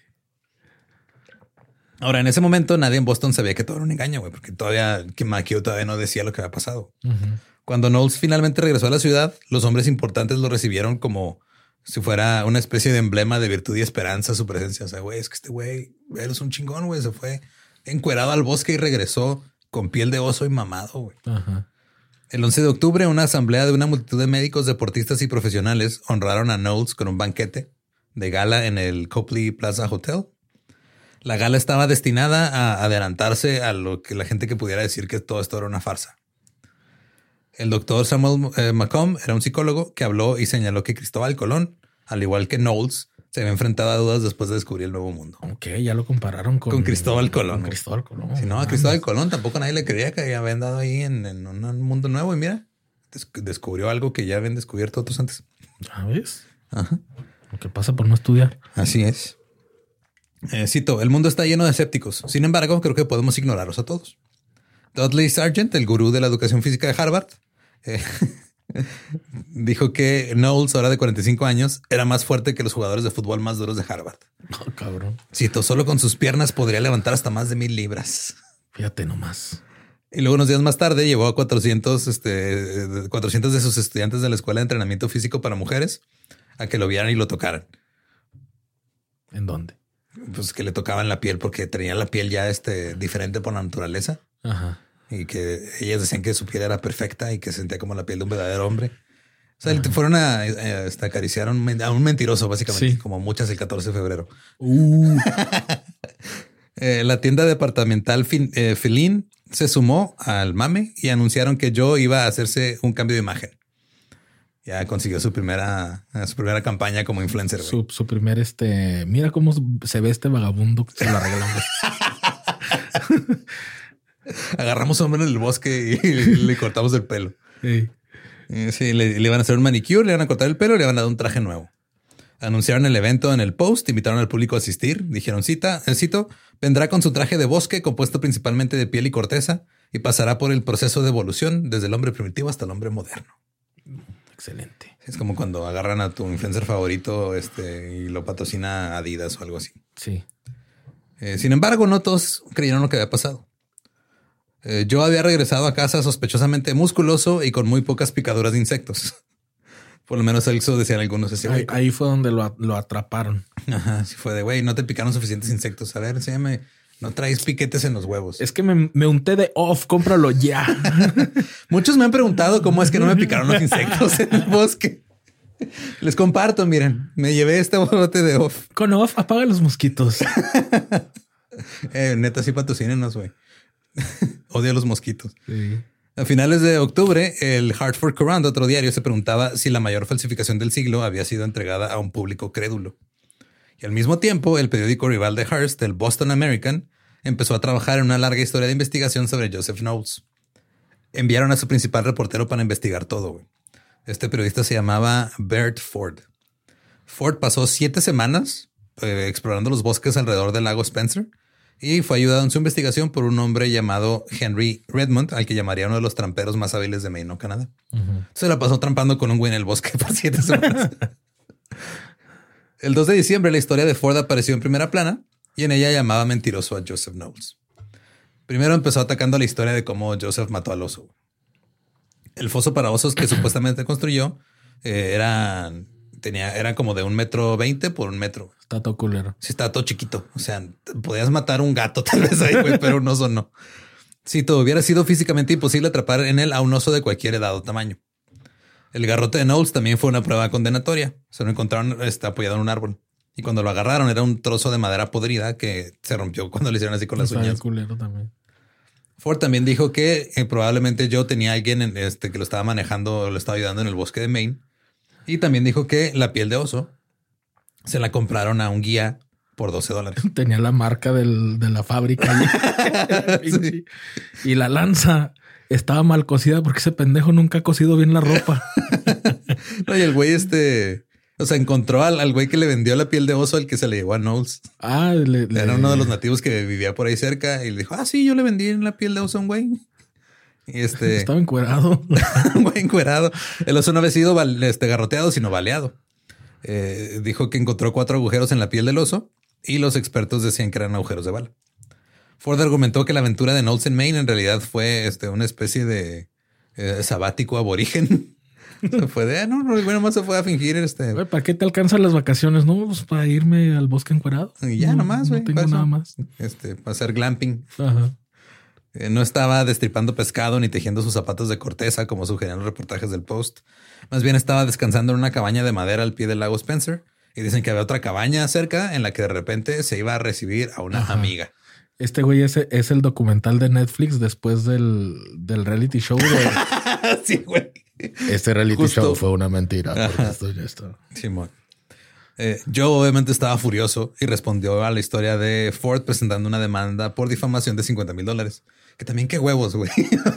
Ahora, en ese momento nadie en Boston sabía que todo era un engaño, güey, porque todavía que McHugh todavía no decía lo que había pasado. Uh-huh. Cuando Knowles finalmente regresó a la ciudad, los hombres importantes lo recibieron como si fuera una especie de emblema de virtud y esperanza su presencia. O sea, güey, es que este güey, él es un chingón, güey, se fue encuerado al bosque y regresó con piel de oso y mamado, güey. Uh-huh. El once de octubre, una asamblea de una multitud de médicos, deportistas y profesionales honraron a Knowles con un banquete de gala en el Copley Plaza Hotel. La gala estaba destinada a adelantarse a lo que la gente que pudiera decir que todo esto era una farsa. El doctor Samuel eh, Macomb era un psicólogo que habló y señaló que Cristóbal Colón, al igual que Knowles, se había enfrentado a dudas después de descubrir el Nuevo Mundo. Ok, ya lo compararon con, con Cristóbal Colón. Con Cristóbal Colón. Si no, a Cristóbal Colón tampoco nadie le creía que había andado ahí en, en un mundo nuevo. Y mira, des- descubrió algo que ya habían descubierto otros antes. ¿Sabes? Ajá. Lo que pasa por no estudiar. Así es. Eh, cito, el mundo está lleno de escépticos. Sin embargo, creo que podemos ignorarlos a todos. Dudley Sargent, el gurú de la educación física de Harvard, eh, dijo que Knowles, ahora de cuarenta y cinco años, era más fuerte que los jugadores de fútbol más duros de Harvard. Oh, cabrón. Cito, solo con sus piernas podría levantar hasta más de mil libras. Fíjate nomás. Y luego unos días más tarde llevó a cuatrocientos, este, cuatrocientos de sus estudiantes de la Escuela de Entrenamiento Físico para Mujeres a que lo vieran y lo tocaran. ¿En dónde? Pues que le tocaban la piel porque tenía la piel ya este, diferente por la naturaleza. Ajá. Y que ellas decían que su piel era perfecta y que se sentía como la piel de un verdadero hombre. O sea, Ajá. fueron a, a, a acariciar a un, a un mentiroso, básicamente, sí. Como muchas el catorce de febrero. Uh. eh, la tienda departamental fin, eh, Filín se sumó al mame y anunciaron que Joe iba a hacerse un cambio de imagen. Ya consiguió su primera, su primera campaña como influencer. Su, su primer, este, mira cómo se ve este vagabundo que se lo arreglamos. Agarramos a un hombre en el bosque y le cortamos el pelo. Sí, sí le, le iban a hacer un manicure, le iban a cortar el pelo y le iban a dar un traje nuevo. Anunciaron el evento en el Post, invitaron al público a asistir. Dijeron, cita, el cito, vendrá con su traje de bosque compuesto principalmente de piel y corteza y pasará por el proceso de evolución desde el hombre primitivo hasta el hombre moderno. Excelente. Es como cuando agarran a tu influencer favorito este, y lo patrocina Adidas o algo así. Sí. Eh, sin embargo, no todos creyeron lo que había pasado. Eh, yo había regresado a casa sospechosamente musculoso y con muy pocas picaduras de insectos. Por lo menos eso decían algunos. Así, ahí, ahí fue donde lo, lo atraparon. Ajá, sí fue de, güey, no te picaron suficientes insectos. A ver, enséñame, no traes piquetes en los huevos. Es que me, me unté de off, cómpralo ya. Muchos me han preguntado cómo es que no me picaron los insectos en el bosque. Les comparto, miren, me llevé este bote de off. Con off, apaga los mosquitos. eh, neta, sí patrocínenos, güey. Odio a los mosquitos. Sí. A finales de octubre, el Hartford Courant, otro diario, se preguntaba si la mayor falsificación del siglo había sido entregada a un público crédulo. Y al mismo tiempo, el periódico rival de Hearst, el Boston American, empezó a trabajar en una larga historia de investigación sobre Joseph Knowles. Enviaron a su principal reportero para investigar todo, güey. Este periodista se llamaba Bert Ford. Ford pasó siete semanas eh, explorando los bosques alrededor del lago Spencer y fue ayudado en su investigación por un hombre llamado Henry Redmond, al que llamaría uno de los tramperos más hábiles de Maine o Canadá. Uh-huh. Se la pasó trampando con un güey en el bosque por siete semanas. El dos de diciembre, la historia de Ford apareció en primera plana y en ella llamaba mentiroso a Joseph Knowles. Primero empezó atacando la historia de cómo Joseph mató al oso. El foso para osos que supuestamente construyó eh, era, tenía, era como de un metro veinte por un metro. Está todo culero. Sí, está todo chiquito. O sea, podías matar un gato tal vez ahí, güey, pero un oso no. Si todo hubiera sido físicamente imposible atrapar en él a un oso de cualquier edad o tamaño. El garrote de Knowles también fue una prueba condenatoria. Se lo encontraron está apoyado en un árbol. Y cuando lo agarraron era un trozo de madera podrida que se rompió cuando le hicieron así con las uñas. Culero también. Ford también dijo que eh, probablemente yo tenía a alguien en este, que lo estaba manejando, lo estaba ayudando en el bosque de Maine. Y también dijo que la piel de oso se la compraron a un guía por doce dólares. Tenía la marca del, de la fábrica. Sí. Y la lanza estaba mal cosida porque ese pendejo nunca ha cosido bien la ropa. No, y el güey este... O sea, encontró al, al güey que le vendió la piel de oso, el que se le llevó a Knowles. Ah, le, le... Era uno de los nativos que vivía por ahí cerca y le dijo, ah, sí, yo le vendí la piel de oso a un güey. Y este... Estaba encuerado. Un güey encuerado. El oso no había sido este, garroteado, sino baleado. Eh, dijo que encontró cuatro agujeros en la piel del oso y los expertos decían que eran agujeros de bala. Ford argumentó que la aventura de Knowles en Maine en realidad fue este, una especie de eh, sabático aborigen. Se fue de, no, no, bueno, más se fue a fingir este. Güey, ¿para qué te alcanzan las vacaciones? No, pues para irme al bosque encuerado. Y ya no, nomás, güey. No tengo nada más. Este, para hacer glamping. Ajá. Eh, no estaba destripando pescado ni tejiendo sus zapatos de corteza, como sugerían los reportajes del Post. Más bien estaba descansando en una cabaña de madera al pie del lago Spencer. Y dicen que había otra cabaña cerca en la que de repente se iba a recibir a una Ajá. amiga. Este güey es, es el documental de Netflix después del, del reality show. De... Sí, güey. Este reality Justo. show fue una mentira. Esto ya está. Simón. Eh, Joe obviamente estaba furioso y respondió a la historia de Ford presentando una demanda por difamación de cincuenta mil dólares. Que también qué huevos, güey.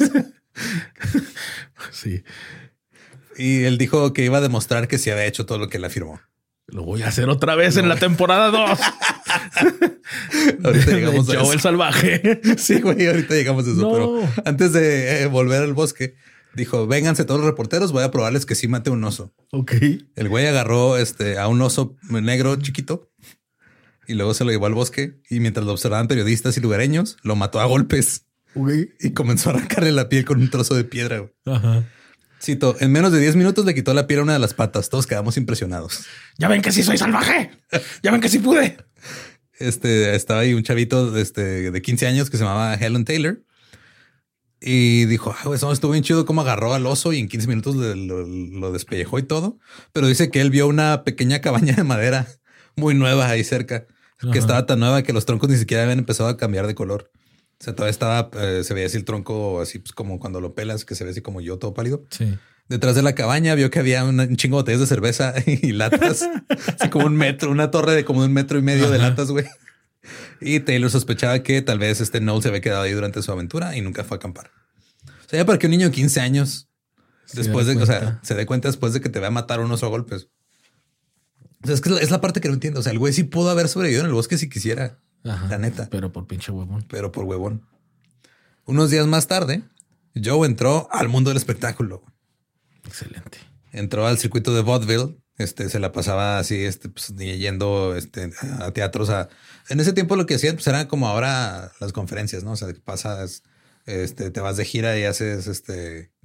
Sí. Y él dijo que iba a demostrar que sí había hecho todo lo que él afirmó. Lo voy a hacer otra vez no. en la temporada dos. Ahorita llegamos a Joe eso. El salvaje. Sí, güey, ahorita llegamos a eso. No. Pero antes de eh, volver al bosque, dijo, vénganse todos los reporteros, voy a probarles que sí mate un oso. Ok. El güey agarró este, a un oso negro chiquito y luego se lo llevó al bosque y mientras lo observaban periodistas y lugareños, lo mató a golpes. Okay. Y comenzó a arrancarle la piel con un trozo de piedra. Güey. Ajá. Cito, en menos de diez minutos le quitó la piel a una de las patas. Todos quedamos impresionados. Ya ven que sí soy salvaje. Ya ven que sí pude. Este, estaba ahí un chavito este, de quince años que se llamaba Helen Taylor. Y dijo, ah, eso estuvo bien chido cómo agarró al oso y en quince minutos le, lo, lo despellejó y todo. Pero dice que él vio una pequeña cabaña de madera muy nueva ahí cerca. Ajá. Que estaba tan nueva que los troncos ni siquiera habían empezado a cambiar de color. O sea, todavía estaba, eh, se veía así el tronco, así pues como cuando lo pelas, que se ve así como yo, todo pálido. Sí. Detrás de la cabaña vio que había una, un chingo de botellas de cerveza y latas. Así como un metro, una torre de como un metro y medio Ajá. de latas, güey. Y Taylor sospechaba que tal vez este Knowles se había quedado ahí durante su aventura y nunca fue a acampar. O sea, ya para que un niño de quince años, se después de, cuenta. o sea, se dé cuenta después de que te va a matar un oso a golpes. O sea, es que es la parte que no entiendo. O sea, el güey sí pudo haber sobrevivido en el bosque si quisiera. Ajá, la neta. Pero por pinche huevón. Pero por huevón. Unos días más tarde, Joe entró al mundo del espectáculo. Excelente. Entró al circuito de vaudeville. Este se la pasaba así, este, pues, yendo este, a teatros. A... En ese tiempo lo que hacían pues, eran como ahora las conferencias, ¿no? O sea, pasas, este, te vas de gira y haces este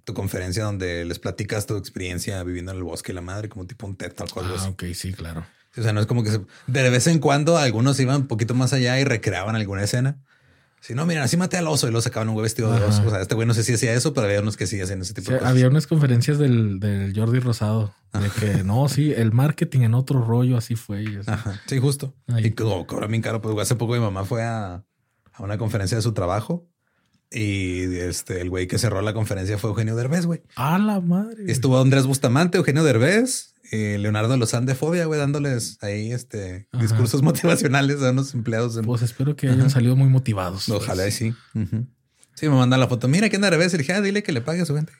tu conferencia donde les platicas tu experiencia viviendo en el bosque y la madre, como tipo un TED Talk o algo así. Ah, ok, sí, claro. O sea, no es como que se, de vez en cuando algunos iban un poquito más allá y recreaban alguna escena. Si no, miren, así maté al oso y lo sacaban un güey vestido de oso. O sea, este güey no sé si hacía eso, pero había unos que sí hacían ese tipo sí, de cosas. Había unas conferencias del, del Jordi Rosado de que no, sí, el marketing en otro rollo así fue. Y así. Ajá, sí, justo. Ahí. Y oh, cobra bien caro. Pues hace poco mi mamá fue a, a una conferencia de su trabajo y este el güey que cerró la conferencia fue Eugenio Derbez, güey. ¡A la madre! Estuvo Andrés Bustamante, Eugenio Derbez y Leonardo Lozán de Fobia, güey, dándoles ahí este Ajá. discursos motivacionales a unos empleados. En... Pues espero que hayan Ajá. salido muy motivados. Ojalá pues. y sí. Uh-huh. Sí, me mandan la foto. Mira, ¿quién Derbez? Y le dije, ah, dile que le pague a su gente.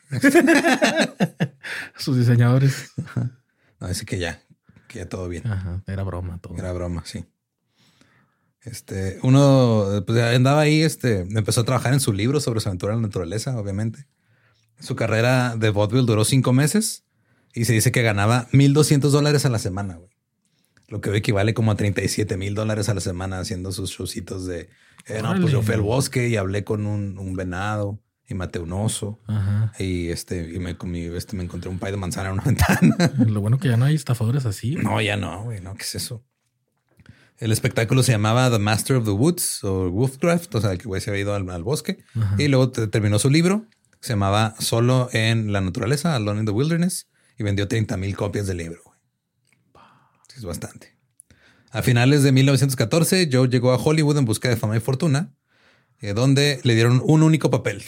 Sus diseñadores. Ajá. No, así que ya, que ya todo bien. Ajá. Era broma todo. Era broma, sí. Este, uno pues, andaba ahí, este, empezó a trabajar en su libro sobre su aventura en la naturaleza, obviamente. Su carrera de vaudeville duró cinco meses y se dice que ganaba mil doscientos dólares a la semana, güey. Lo que hoy equivale como a treinta y siete mil dólares a la semana haciendo sus showcitos de, eh, no, pues yo fui al bosque y hablé con un, un venado y maté un oso. Ajá. Y este, y me comí, este, me encontré un pay de manzana en una ventana. Lo bueno que ya no hay estafadores así. No, ya no, güey, no, ¿qué es eso? El espectáculo se llamaba The Master of the Woods o Woodcraft, o sea, que güey se había ido al, al bosque. Ajá. Y luego te, terminó su libro. Se llamaba Solo en la Naturaleza, Alone in the Wilderness, y vendió treinta mil copias del libro. Güey. Sí, es bastante. A finales de mil novecientos catorce, Joe llegó a Hollywood en busca de fama y fortuna, eh, donde le dieron un único papel.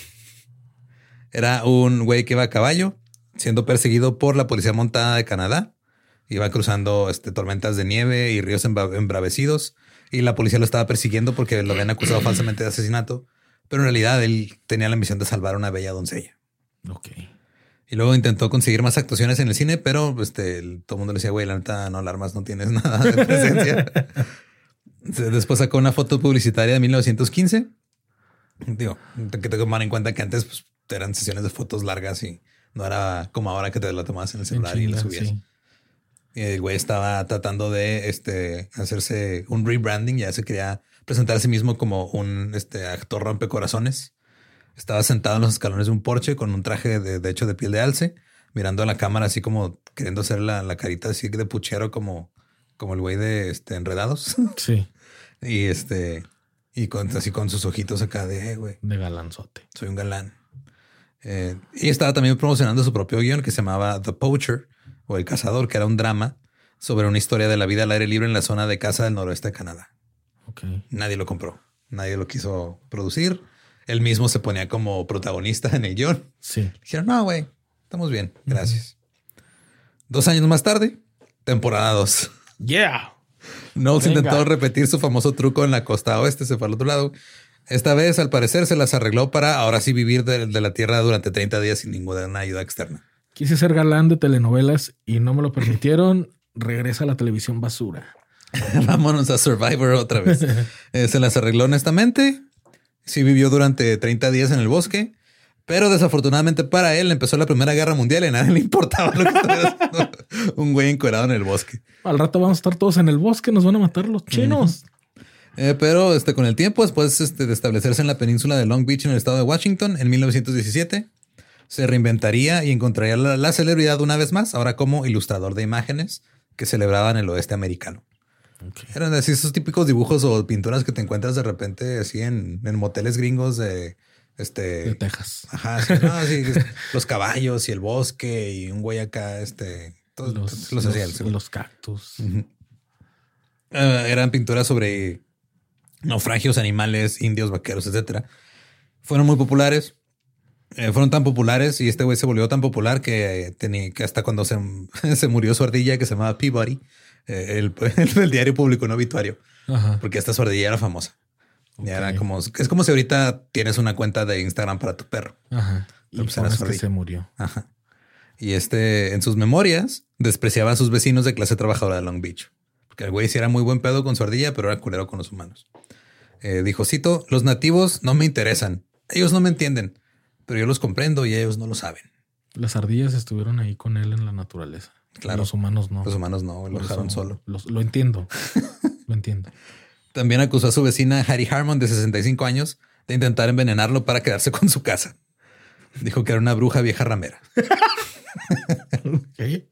Era un güey que iba a caballo, siendo perseguido por la policía montada de Canadá. Iba cruzando este, tormentas de nieve y ríos embra- embravecidos, y la policía lo estaba persiguiendo porque lo habían acusado falsamente de asesinato. Pero en realidad él tenía la misión de salvar a una bella doncella. Ok. Y luego intentó conseguir más actuaciones en el cine, pero este, todo el mundo le decía, güey, la neta no alarmas, no tienes nada de presencia. Después sacó una foto publicitaria de mil novecientos quince. Digo, que tengo que tomar en cuenta que antes pues, eran sesiones de fotos largas y no era como ahora que te la tomabas en el celular en Chile, y la subías. Sí. Y el güey estaba tratando de este, hacerse un rebranding. Ya se quería presentar a sí mismo como un este, actor rompecorazones. Estaba sentado en los escalones de un porche con un traje de, de hecho de piel de alce, mirando a la cámara así como queriendo hacer la, la carita así de puchero como, como el güey de este, Enredados. Sí. Y este y con, así con sus ojitos acá de, eh, güey. De galanzote. Soy un galán. Eh, y estaba también promocionando su propio guión que se llamaba The Poacher o El Cazador, que era un drama sobre una historia de la vida al aire libre en la zona de caza del noroeste de Canadá. Okay. Nadie lo compró. Nadie lo quiso producir. Él mismo se ponía como protagonista en el guión. Sí. Dijeron, no, güey, estamos bien. Gracias. Uh-huh. Dos años más tarde, temporada dos. Yeah. Knowles Venga. intentó repetir su famoso truco en la costa oeste. Se fue al otro lado. Esta vez, al parecer, se las arregló para ahora sí vivir de, de la tierra durante treinta días sin ninguna ayuda externa. Quise ser galán de telenovelas y no me lo permitieron. Regresa a la televisión basura. Vámonos a Survivor otra vez. eh, se las arregló honestamente. Sí vivió durante treinta días en el bosque, pero desafortunadamente para él empezó la Primera Guerra Mundial y a nadie le importaba lo que estaba haciendo un güey encuerado en el bosque. Al rato vamos a estar todos en el bosque, nos van a matar los chinos. Eh, pero este, con el tiempo, después este, de establecerse en la península de Long Beach en el estado de Washington en mil novecientos diecisiete, se reinventaría y encontraría la, la celebridad una vez más, ahora como ilustrador de imágenes que celebraban el oeste americano. Okay. Eran así esos típicos dibujos o pinturas que te encuentras de repente así en, en moteles gringos de este de Texas. Ajá, sí, no, sí, los caballos y el bosque y un güey acá, este, todos los, los, los, los, los cactus. Uh-huh. Uh, eran pinturas sobre naufragios, animales, indios, vaqueros, etcétera. Fueron muy populares. Eh, fueron tan populares y este güey se volvió tan popular que, eh, tenía, que hasta cuando se, se murió su ardilla que se llamaba Peabody, eh, el, el, el diario publicó un obituario. Ajá. Porque esta su ardilla era famosa. Okay. Ya era como, es como si ahorita tienes una cuenta de Instagram para tu perro. Ajá. Y pues era su que se murió. Ajá. Y este, en sus memorias, despreciaba a sus vecinos de clase trabajadora de Long Beach. Porque el güey sí era muy buen pedo con su ardilla, pero era culero con los humanos. Eh, dijo, cito, los nativos no me interesan. Ellos no me entienden. Pero yo los comprendo y ellos no lo saben. Las ardillas estuvieron ahí con él en la naturaleza. Claro. Los humanos no. Los humanos no, lo dejaron solo. Los, lo entiendo. Lo entiendo. También acusó a su vecina Hattie Harmon, de sesenta y cinco años, de intentar envenenarlo para quedarse con su casa. Dijo que era una bruja vieja ramera. Okay.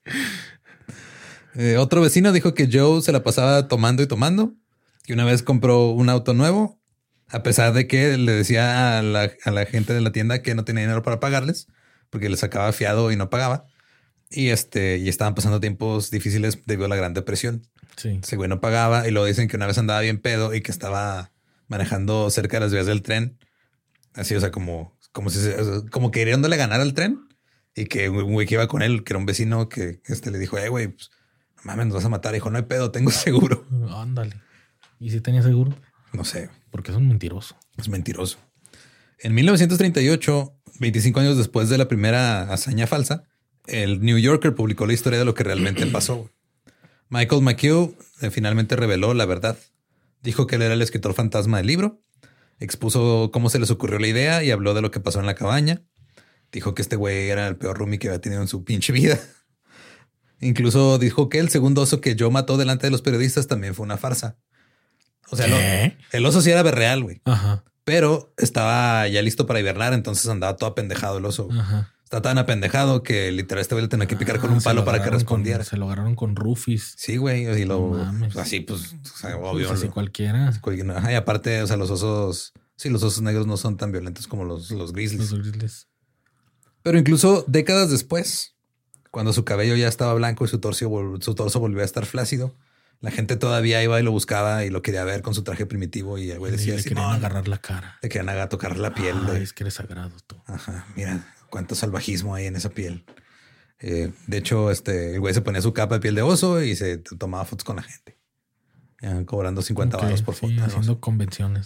Eh, otro vecino dijo que Joe se la pasaba tomando y tomando. Que una vez compró un auto nuevo, a pesar de que le decía a la, a la gente de la tienda que no tenía dinero para pagarles, porque les sacaba fiado y no pagaba. Y este, y estaban pasando tiempos difíciles debido a la Gran Depresión. Sí. Ese güey no pagaba y luego dicen que una vez andaba bien pedo y que estaba manejando cerca de las vías del tren. Así, o sea, como, como si se, como queriéndole ganar al tren y que un güey que iba con él, que era un vecino que este le dijo, eh, güey, pues, no mames, nos vas a matar. Dijo, no hay pedo, tengo seguro. Ándale. ¿Y si tenía seguro? No sé. Porque es un mentiroso. Es mentiroso. En mil novecientos treinta y ocho, veinticinco años después de la primera hazaña falsa, el New Yorker publicó la historia de lo que realmente pasó. Michael McHugh eh, finalmente reveló la verdad. Dijo que él era el escritor fantasma del libro. Expuso cómo se les ocurrió la idea y habló de lo que pasó en la cabaña. Dijo que este güey era el peor roomie que había tenido en su pinche vida. Incluso dijo que el segundo oso que Joe mató delante de los periodistas también fue una farsa. O sea, lo, el oso sí era real, güey. Ajá. Pero estaba ya listo para hibernar, entonces andaba todo apendejado el oso. Ajá. Está tan apendejado que literal este güey le tenía que picar ah, con un palo para que respondiera. Con, se lo agarraron con rufis. Sí, güey. Y lo, no así, pues, o sea, obvio. Pues así lo, cualquiera. cualquiera. Ajá, y aparte, o sea, los osos, sí, los osos negros no son tan violentos como los, los grizzlies. Los grizzlies. Pero incluso décadas después, cuando su cabello ya estaba blanco y su torso, su torso volvió a estar flácido, la gente todavía iba y lo buscaba y lo quería ver con su traje primitivo. Y el güey decía, le querían agarrar la cara. Le querían agarrar, tocar la piel. Ay, de... es que eres sagrado tú. Ajá, mira cuánto salvajismo hay en esa piel. Eh, de hecho, este, el güey se ponía su capa de piel de oso y se tomaba fotos con la gente. Ya, cobrando cincuenta okay, baros por sí, foto. Haciendo ¿no? convenciones.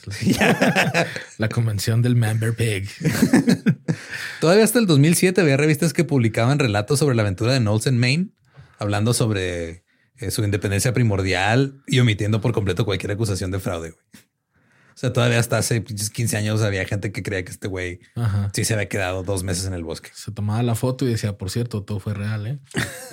La convención del Member Pig. Todavía hasta el dos mil siete había revistas que publicaban relatos sobre la aventura de Knowles en Maine, hablando sobre eh, su independencia primordial y omitiendo por completo cualquier acusación de fraude. Güey. O sea, todavía hasta hace quince años había gente que creía que este güey Ajá. sí se había quedado dos meses en el bosque. Se tomaba la foto y decía, por cierto, todo fue real, ¿eh?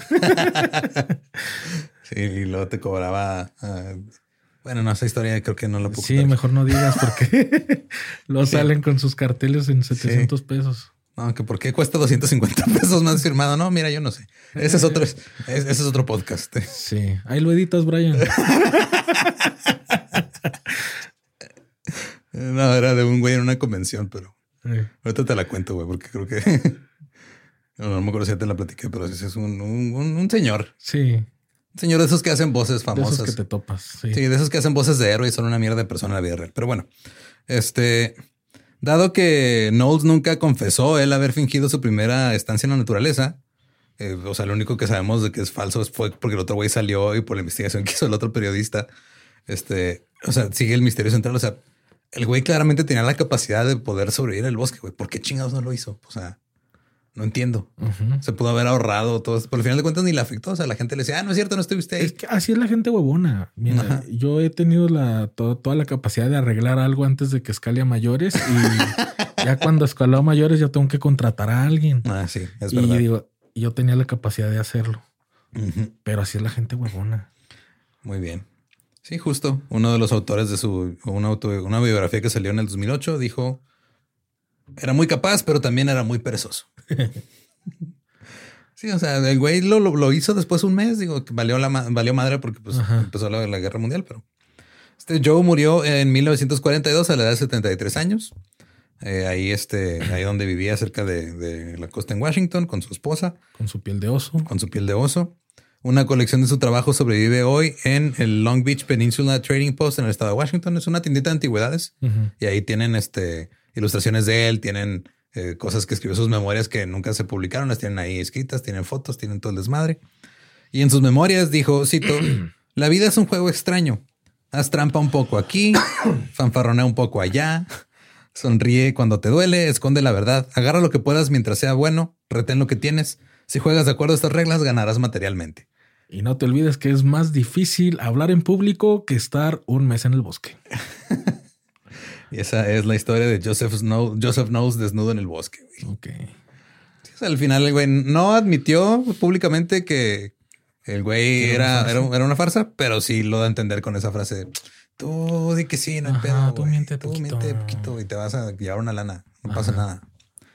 Sí, y luego te cobraba... Uh, bueno, no, esa historia creo que no la puedo Sí, contar. Mejor no digas porque lo sí. salen con sus carteles en setecientos sí. pesos. No, que por qué cuesta doscientos cincuenta pesos más firmado. No, mira, yo no sé. Ese es otro, ese es otro podcast. Sí, ahí lo editas, Brian. No, era de un güey en una convención, pero sí. ahorita te la cuento, güey, porque creo que no, no me acuerdo si ya te la platiqué, pero ese es un, un, un señor. Sí. Un señor de esos que hacen voces famosas. De esos que te topas. Sí. sí, de esos que hacen voces de héroe y son una mierda de persona en la vida real. Pero bueno, este, dado que Knowles nunca confesó él haber fingido su primera estancia en la naturaleza, eh, o sea, lo único que sabemos de que es falso fue porque el otro güey salió y por la investigación que hizo el otro periodista, este, o sea, sigue el misterio central, o sea, el güey claramente tenía la capacidad de poder sobrevivir al bosque, güey. ¿Por qué chingados no lo hizo? O sea, no entiendo. Uh-huh. Se pudo haber ahorrado todo esto. Por el final de cuentas ni le afectó. O sea, la gente le decía, ah, no es cierto, no estuviste ahí. Es que así es la gente huevona. Mira, Ajá. yo he tenido la, todo, toda la capacidad de arreglar algo antes de que escale a mayores. Y ya cuando escaló a mayores ya tengo que contratar a alguien. Ah, sí, es y verdad. Y digo, yo tenía la capacidad de hacerlo. Uh-huh. Pero así es la gente huevona. Muy bien. Sí, justo. Uno de los autores de su una, auto, una biografía que salió en el dos mil ocho dijo, era muy capaz, pero también era muy perezoso. Sí, o sea, el güey lo, lo, lo hizo después de un mes. Digo, que valió, la, valió madre porque pues, empezó la, la guerra mundial. Pero este Joe murió en mil novecientos cuarenta y dos a la edad de setenta y tres años. Eh, ahí, este, ahí donde vivía cerca de, de la costa en Washington con su esposa. Con su piel de oso. Con su piel de oso. Una colección de su trabajo sobrevive hoy en el Long Beach Peninsula Trading Post en el estado de Washington. Es una tiendita de antigüedades uh-huh. y ahí tienen este, ilustraciones de él, tienen eh, cosas que escribió, sus memorias que nunca se publicaron, las tienen ahí escritas, tienen fotos, tienen todo el desmadre. Y en sus memorias dijo, cito, la vida es un juego extraño. Haz trampa un poco aquí, fanfarronea un poco allá, sonríe cuando te duele, esconde la verdad, agarra lo que puedas mientras sea bueno, retén lo que tienes. Si juegas de acuerdo a estas reglas, ganarás materialmente. Y no te olvides que es más difícil hablar en público que estar un mes en el bosque. Y esa es la historia de Joseph Snow, Joseph Knowles desnudo en el bosque. Ok. Sí, o sea, al final el güey no admitió públicamente que el güey era, era, era una farsa, pero sí lo da a entender con esa frase. Tú di que sí, no hay pedo. Tú miente tú poquito. miente poquito y te vas a llevar una lana. No Ajá. pasa nada.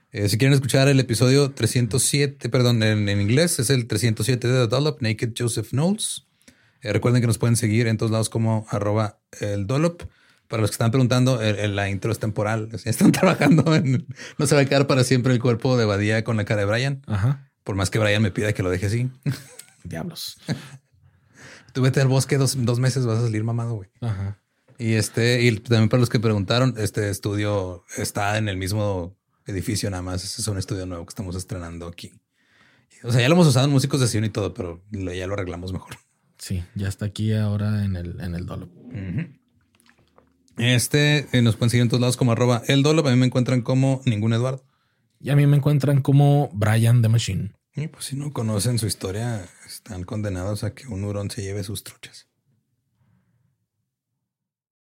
Eh, si quieren escuchar el episodio trescientos siete, perdón, en, en inglés, es el trescientos siete de The Dollop, Naked Joseph Knowles. Eh, recuerden que nos pueden seguir en todos lados como arroba el Dollop. Para los que están preguntando, el, el, la intro es temporal. Están trabajando en... No se va a quedar para siempre el cuerpo de Badía con la cara de Brian. Ajá. Por más que Brian me pida que lo deje así. Diablos. Tú vete al bosque dos, dos meses, vas a salir mamado, güey. Ajá. Y este, y también para los que preguntaron, este estudio está en el mismo edificio, nada más. Es un estudio nuevo que estamos estrenando aquí. O sea, ya lo hemos usado en músicos de sesión y todo, pero ya lo arreglamos mejor. Sí, ya está aquí ahora en el, en el Dollop. Uh-huh. Este eh, nos pueden seguir en todos lados como arroba el Dollop. A mí me encuentran como ningún Eduardo. Y a mí me encuentran como Brian the Machine. Y pues si no conocen su historia, están condenados a que un hurón se lleve sus truchas.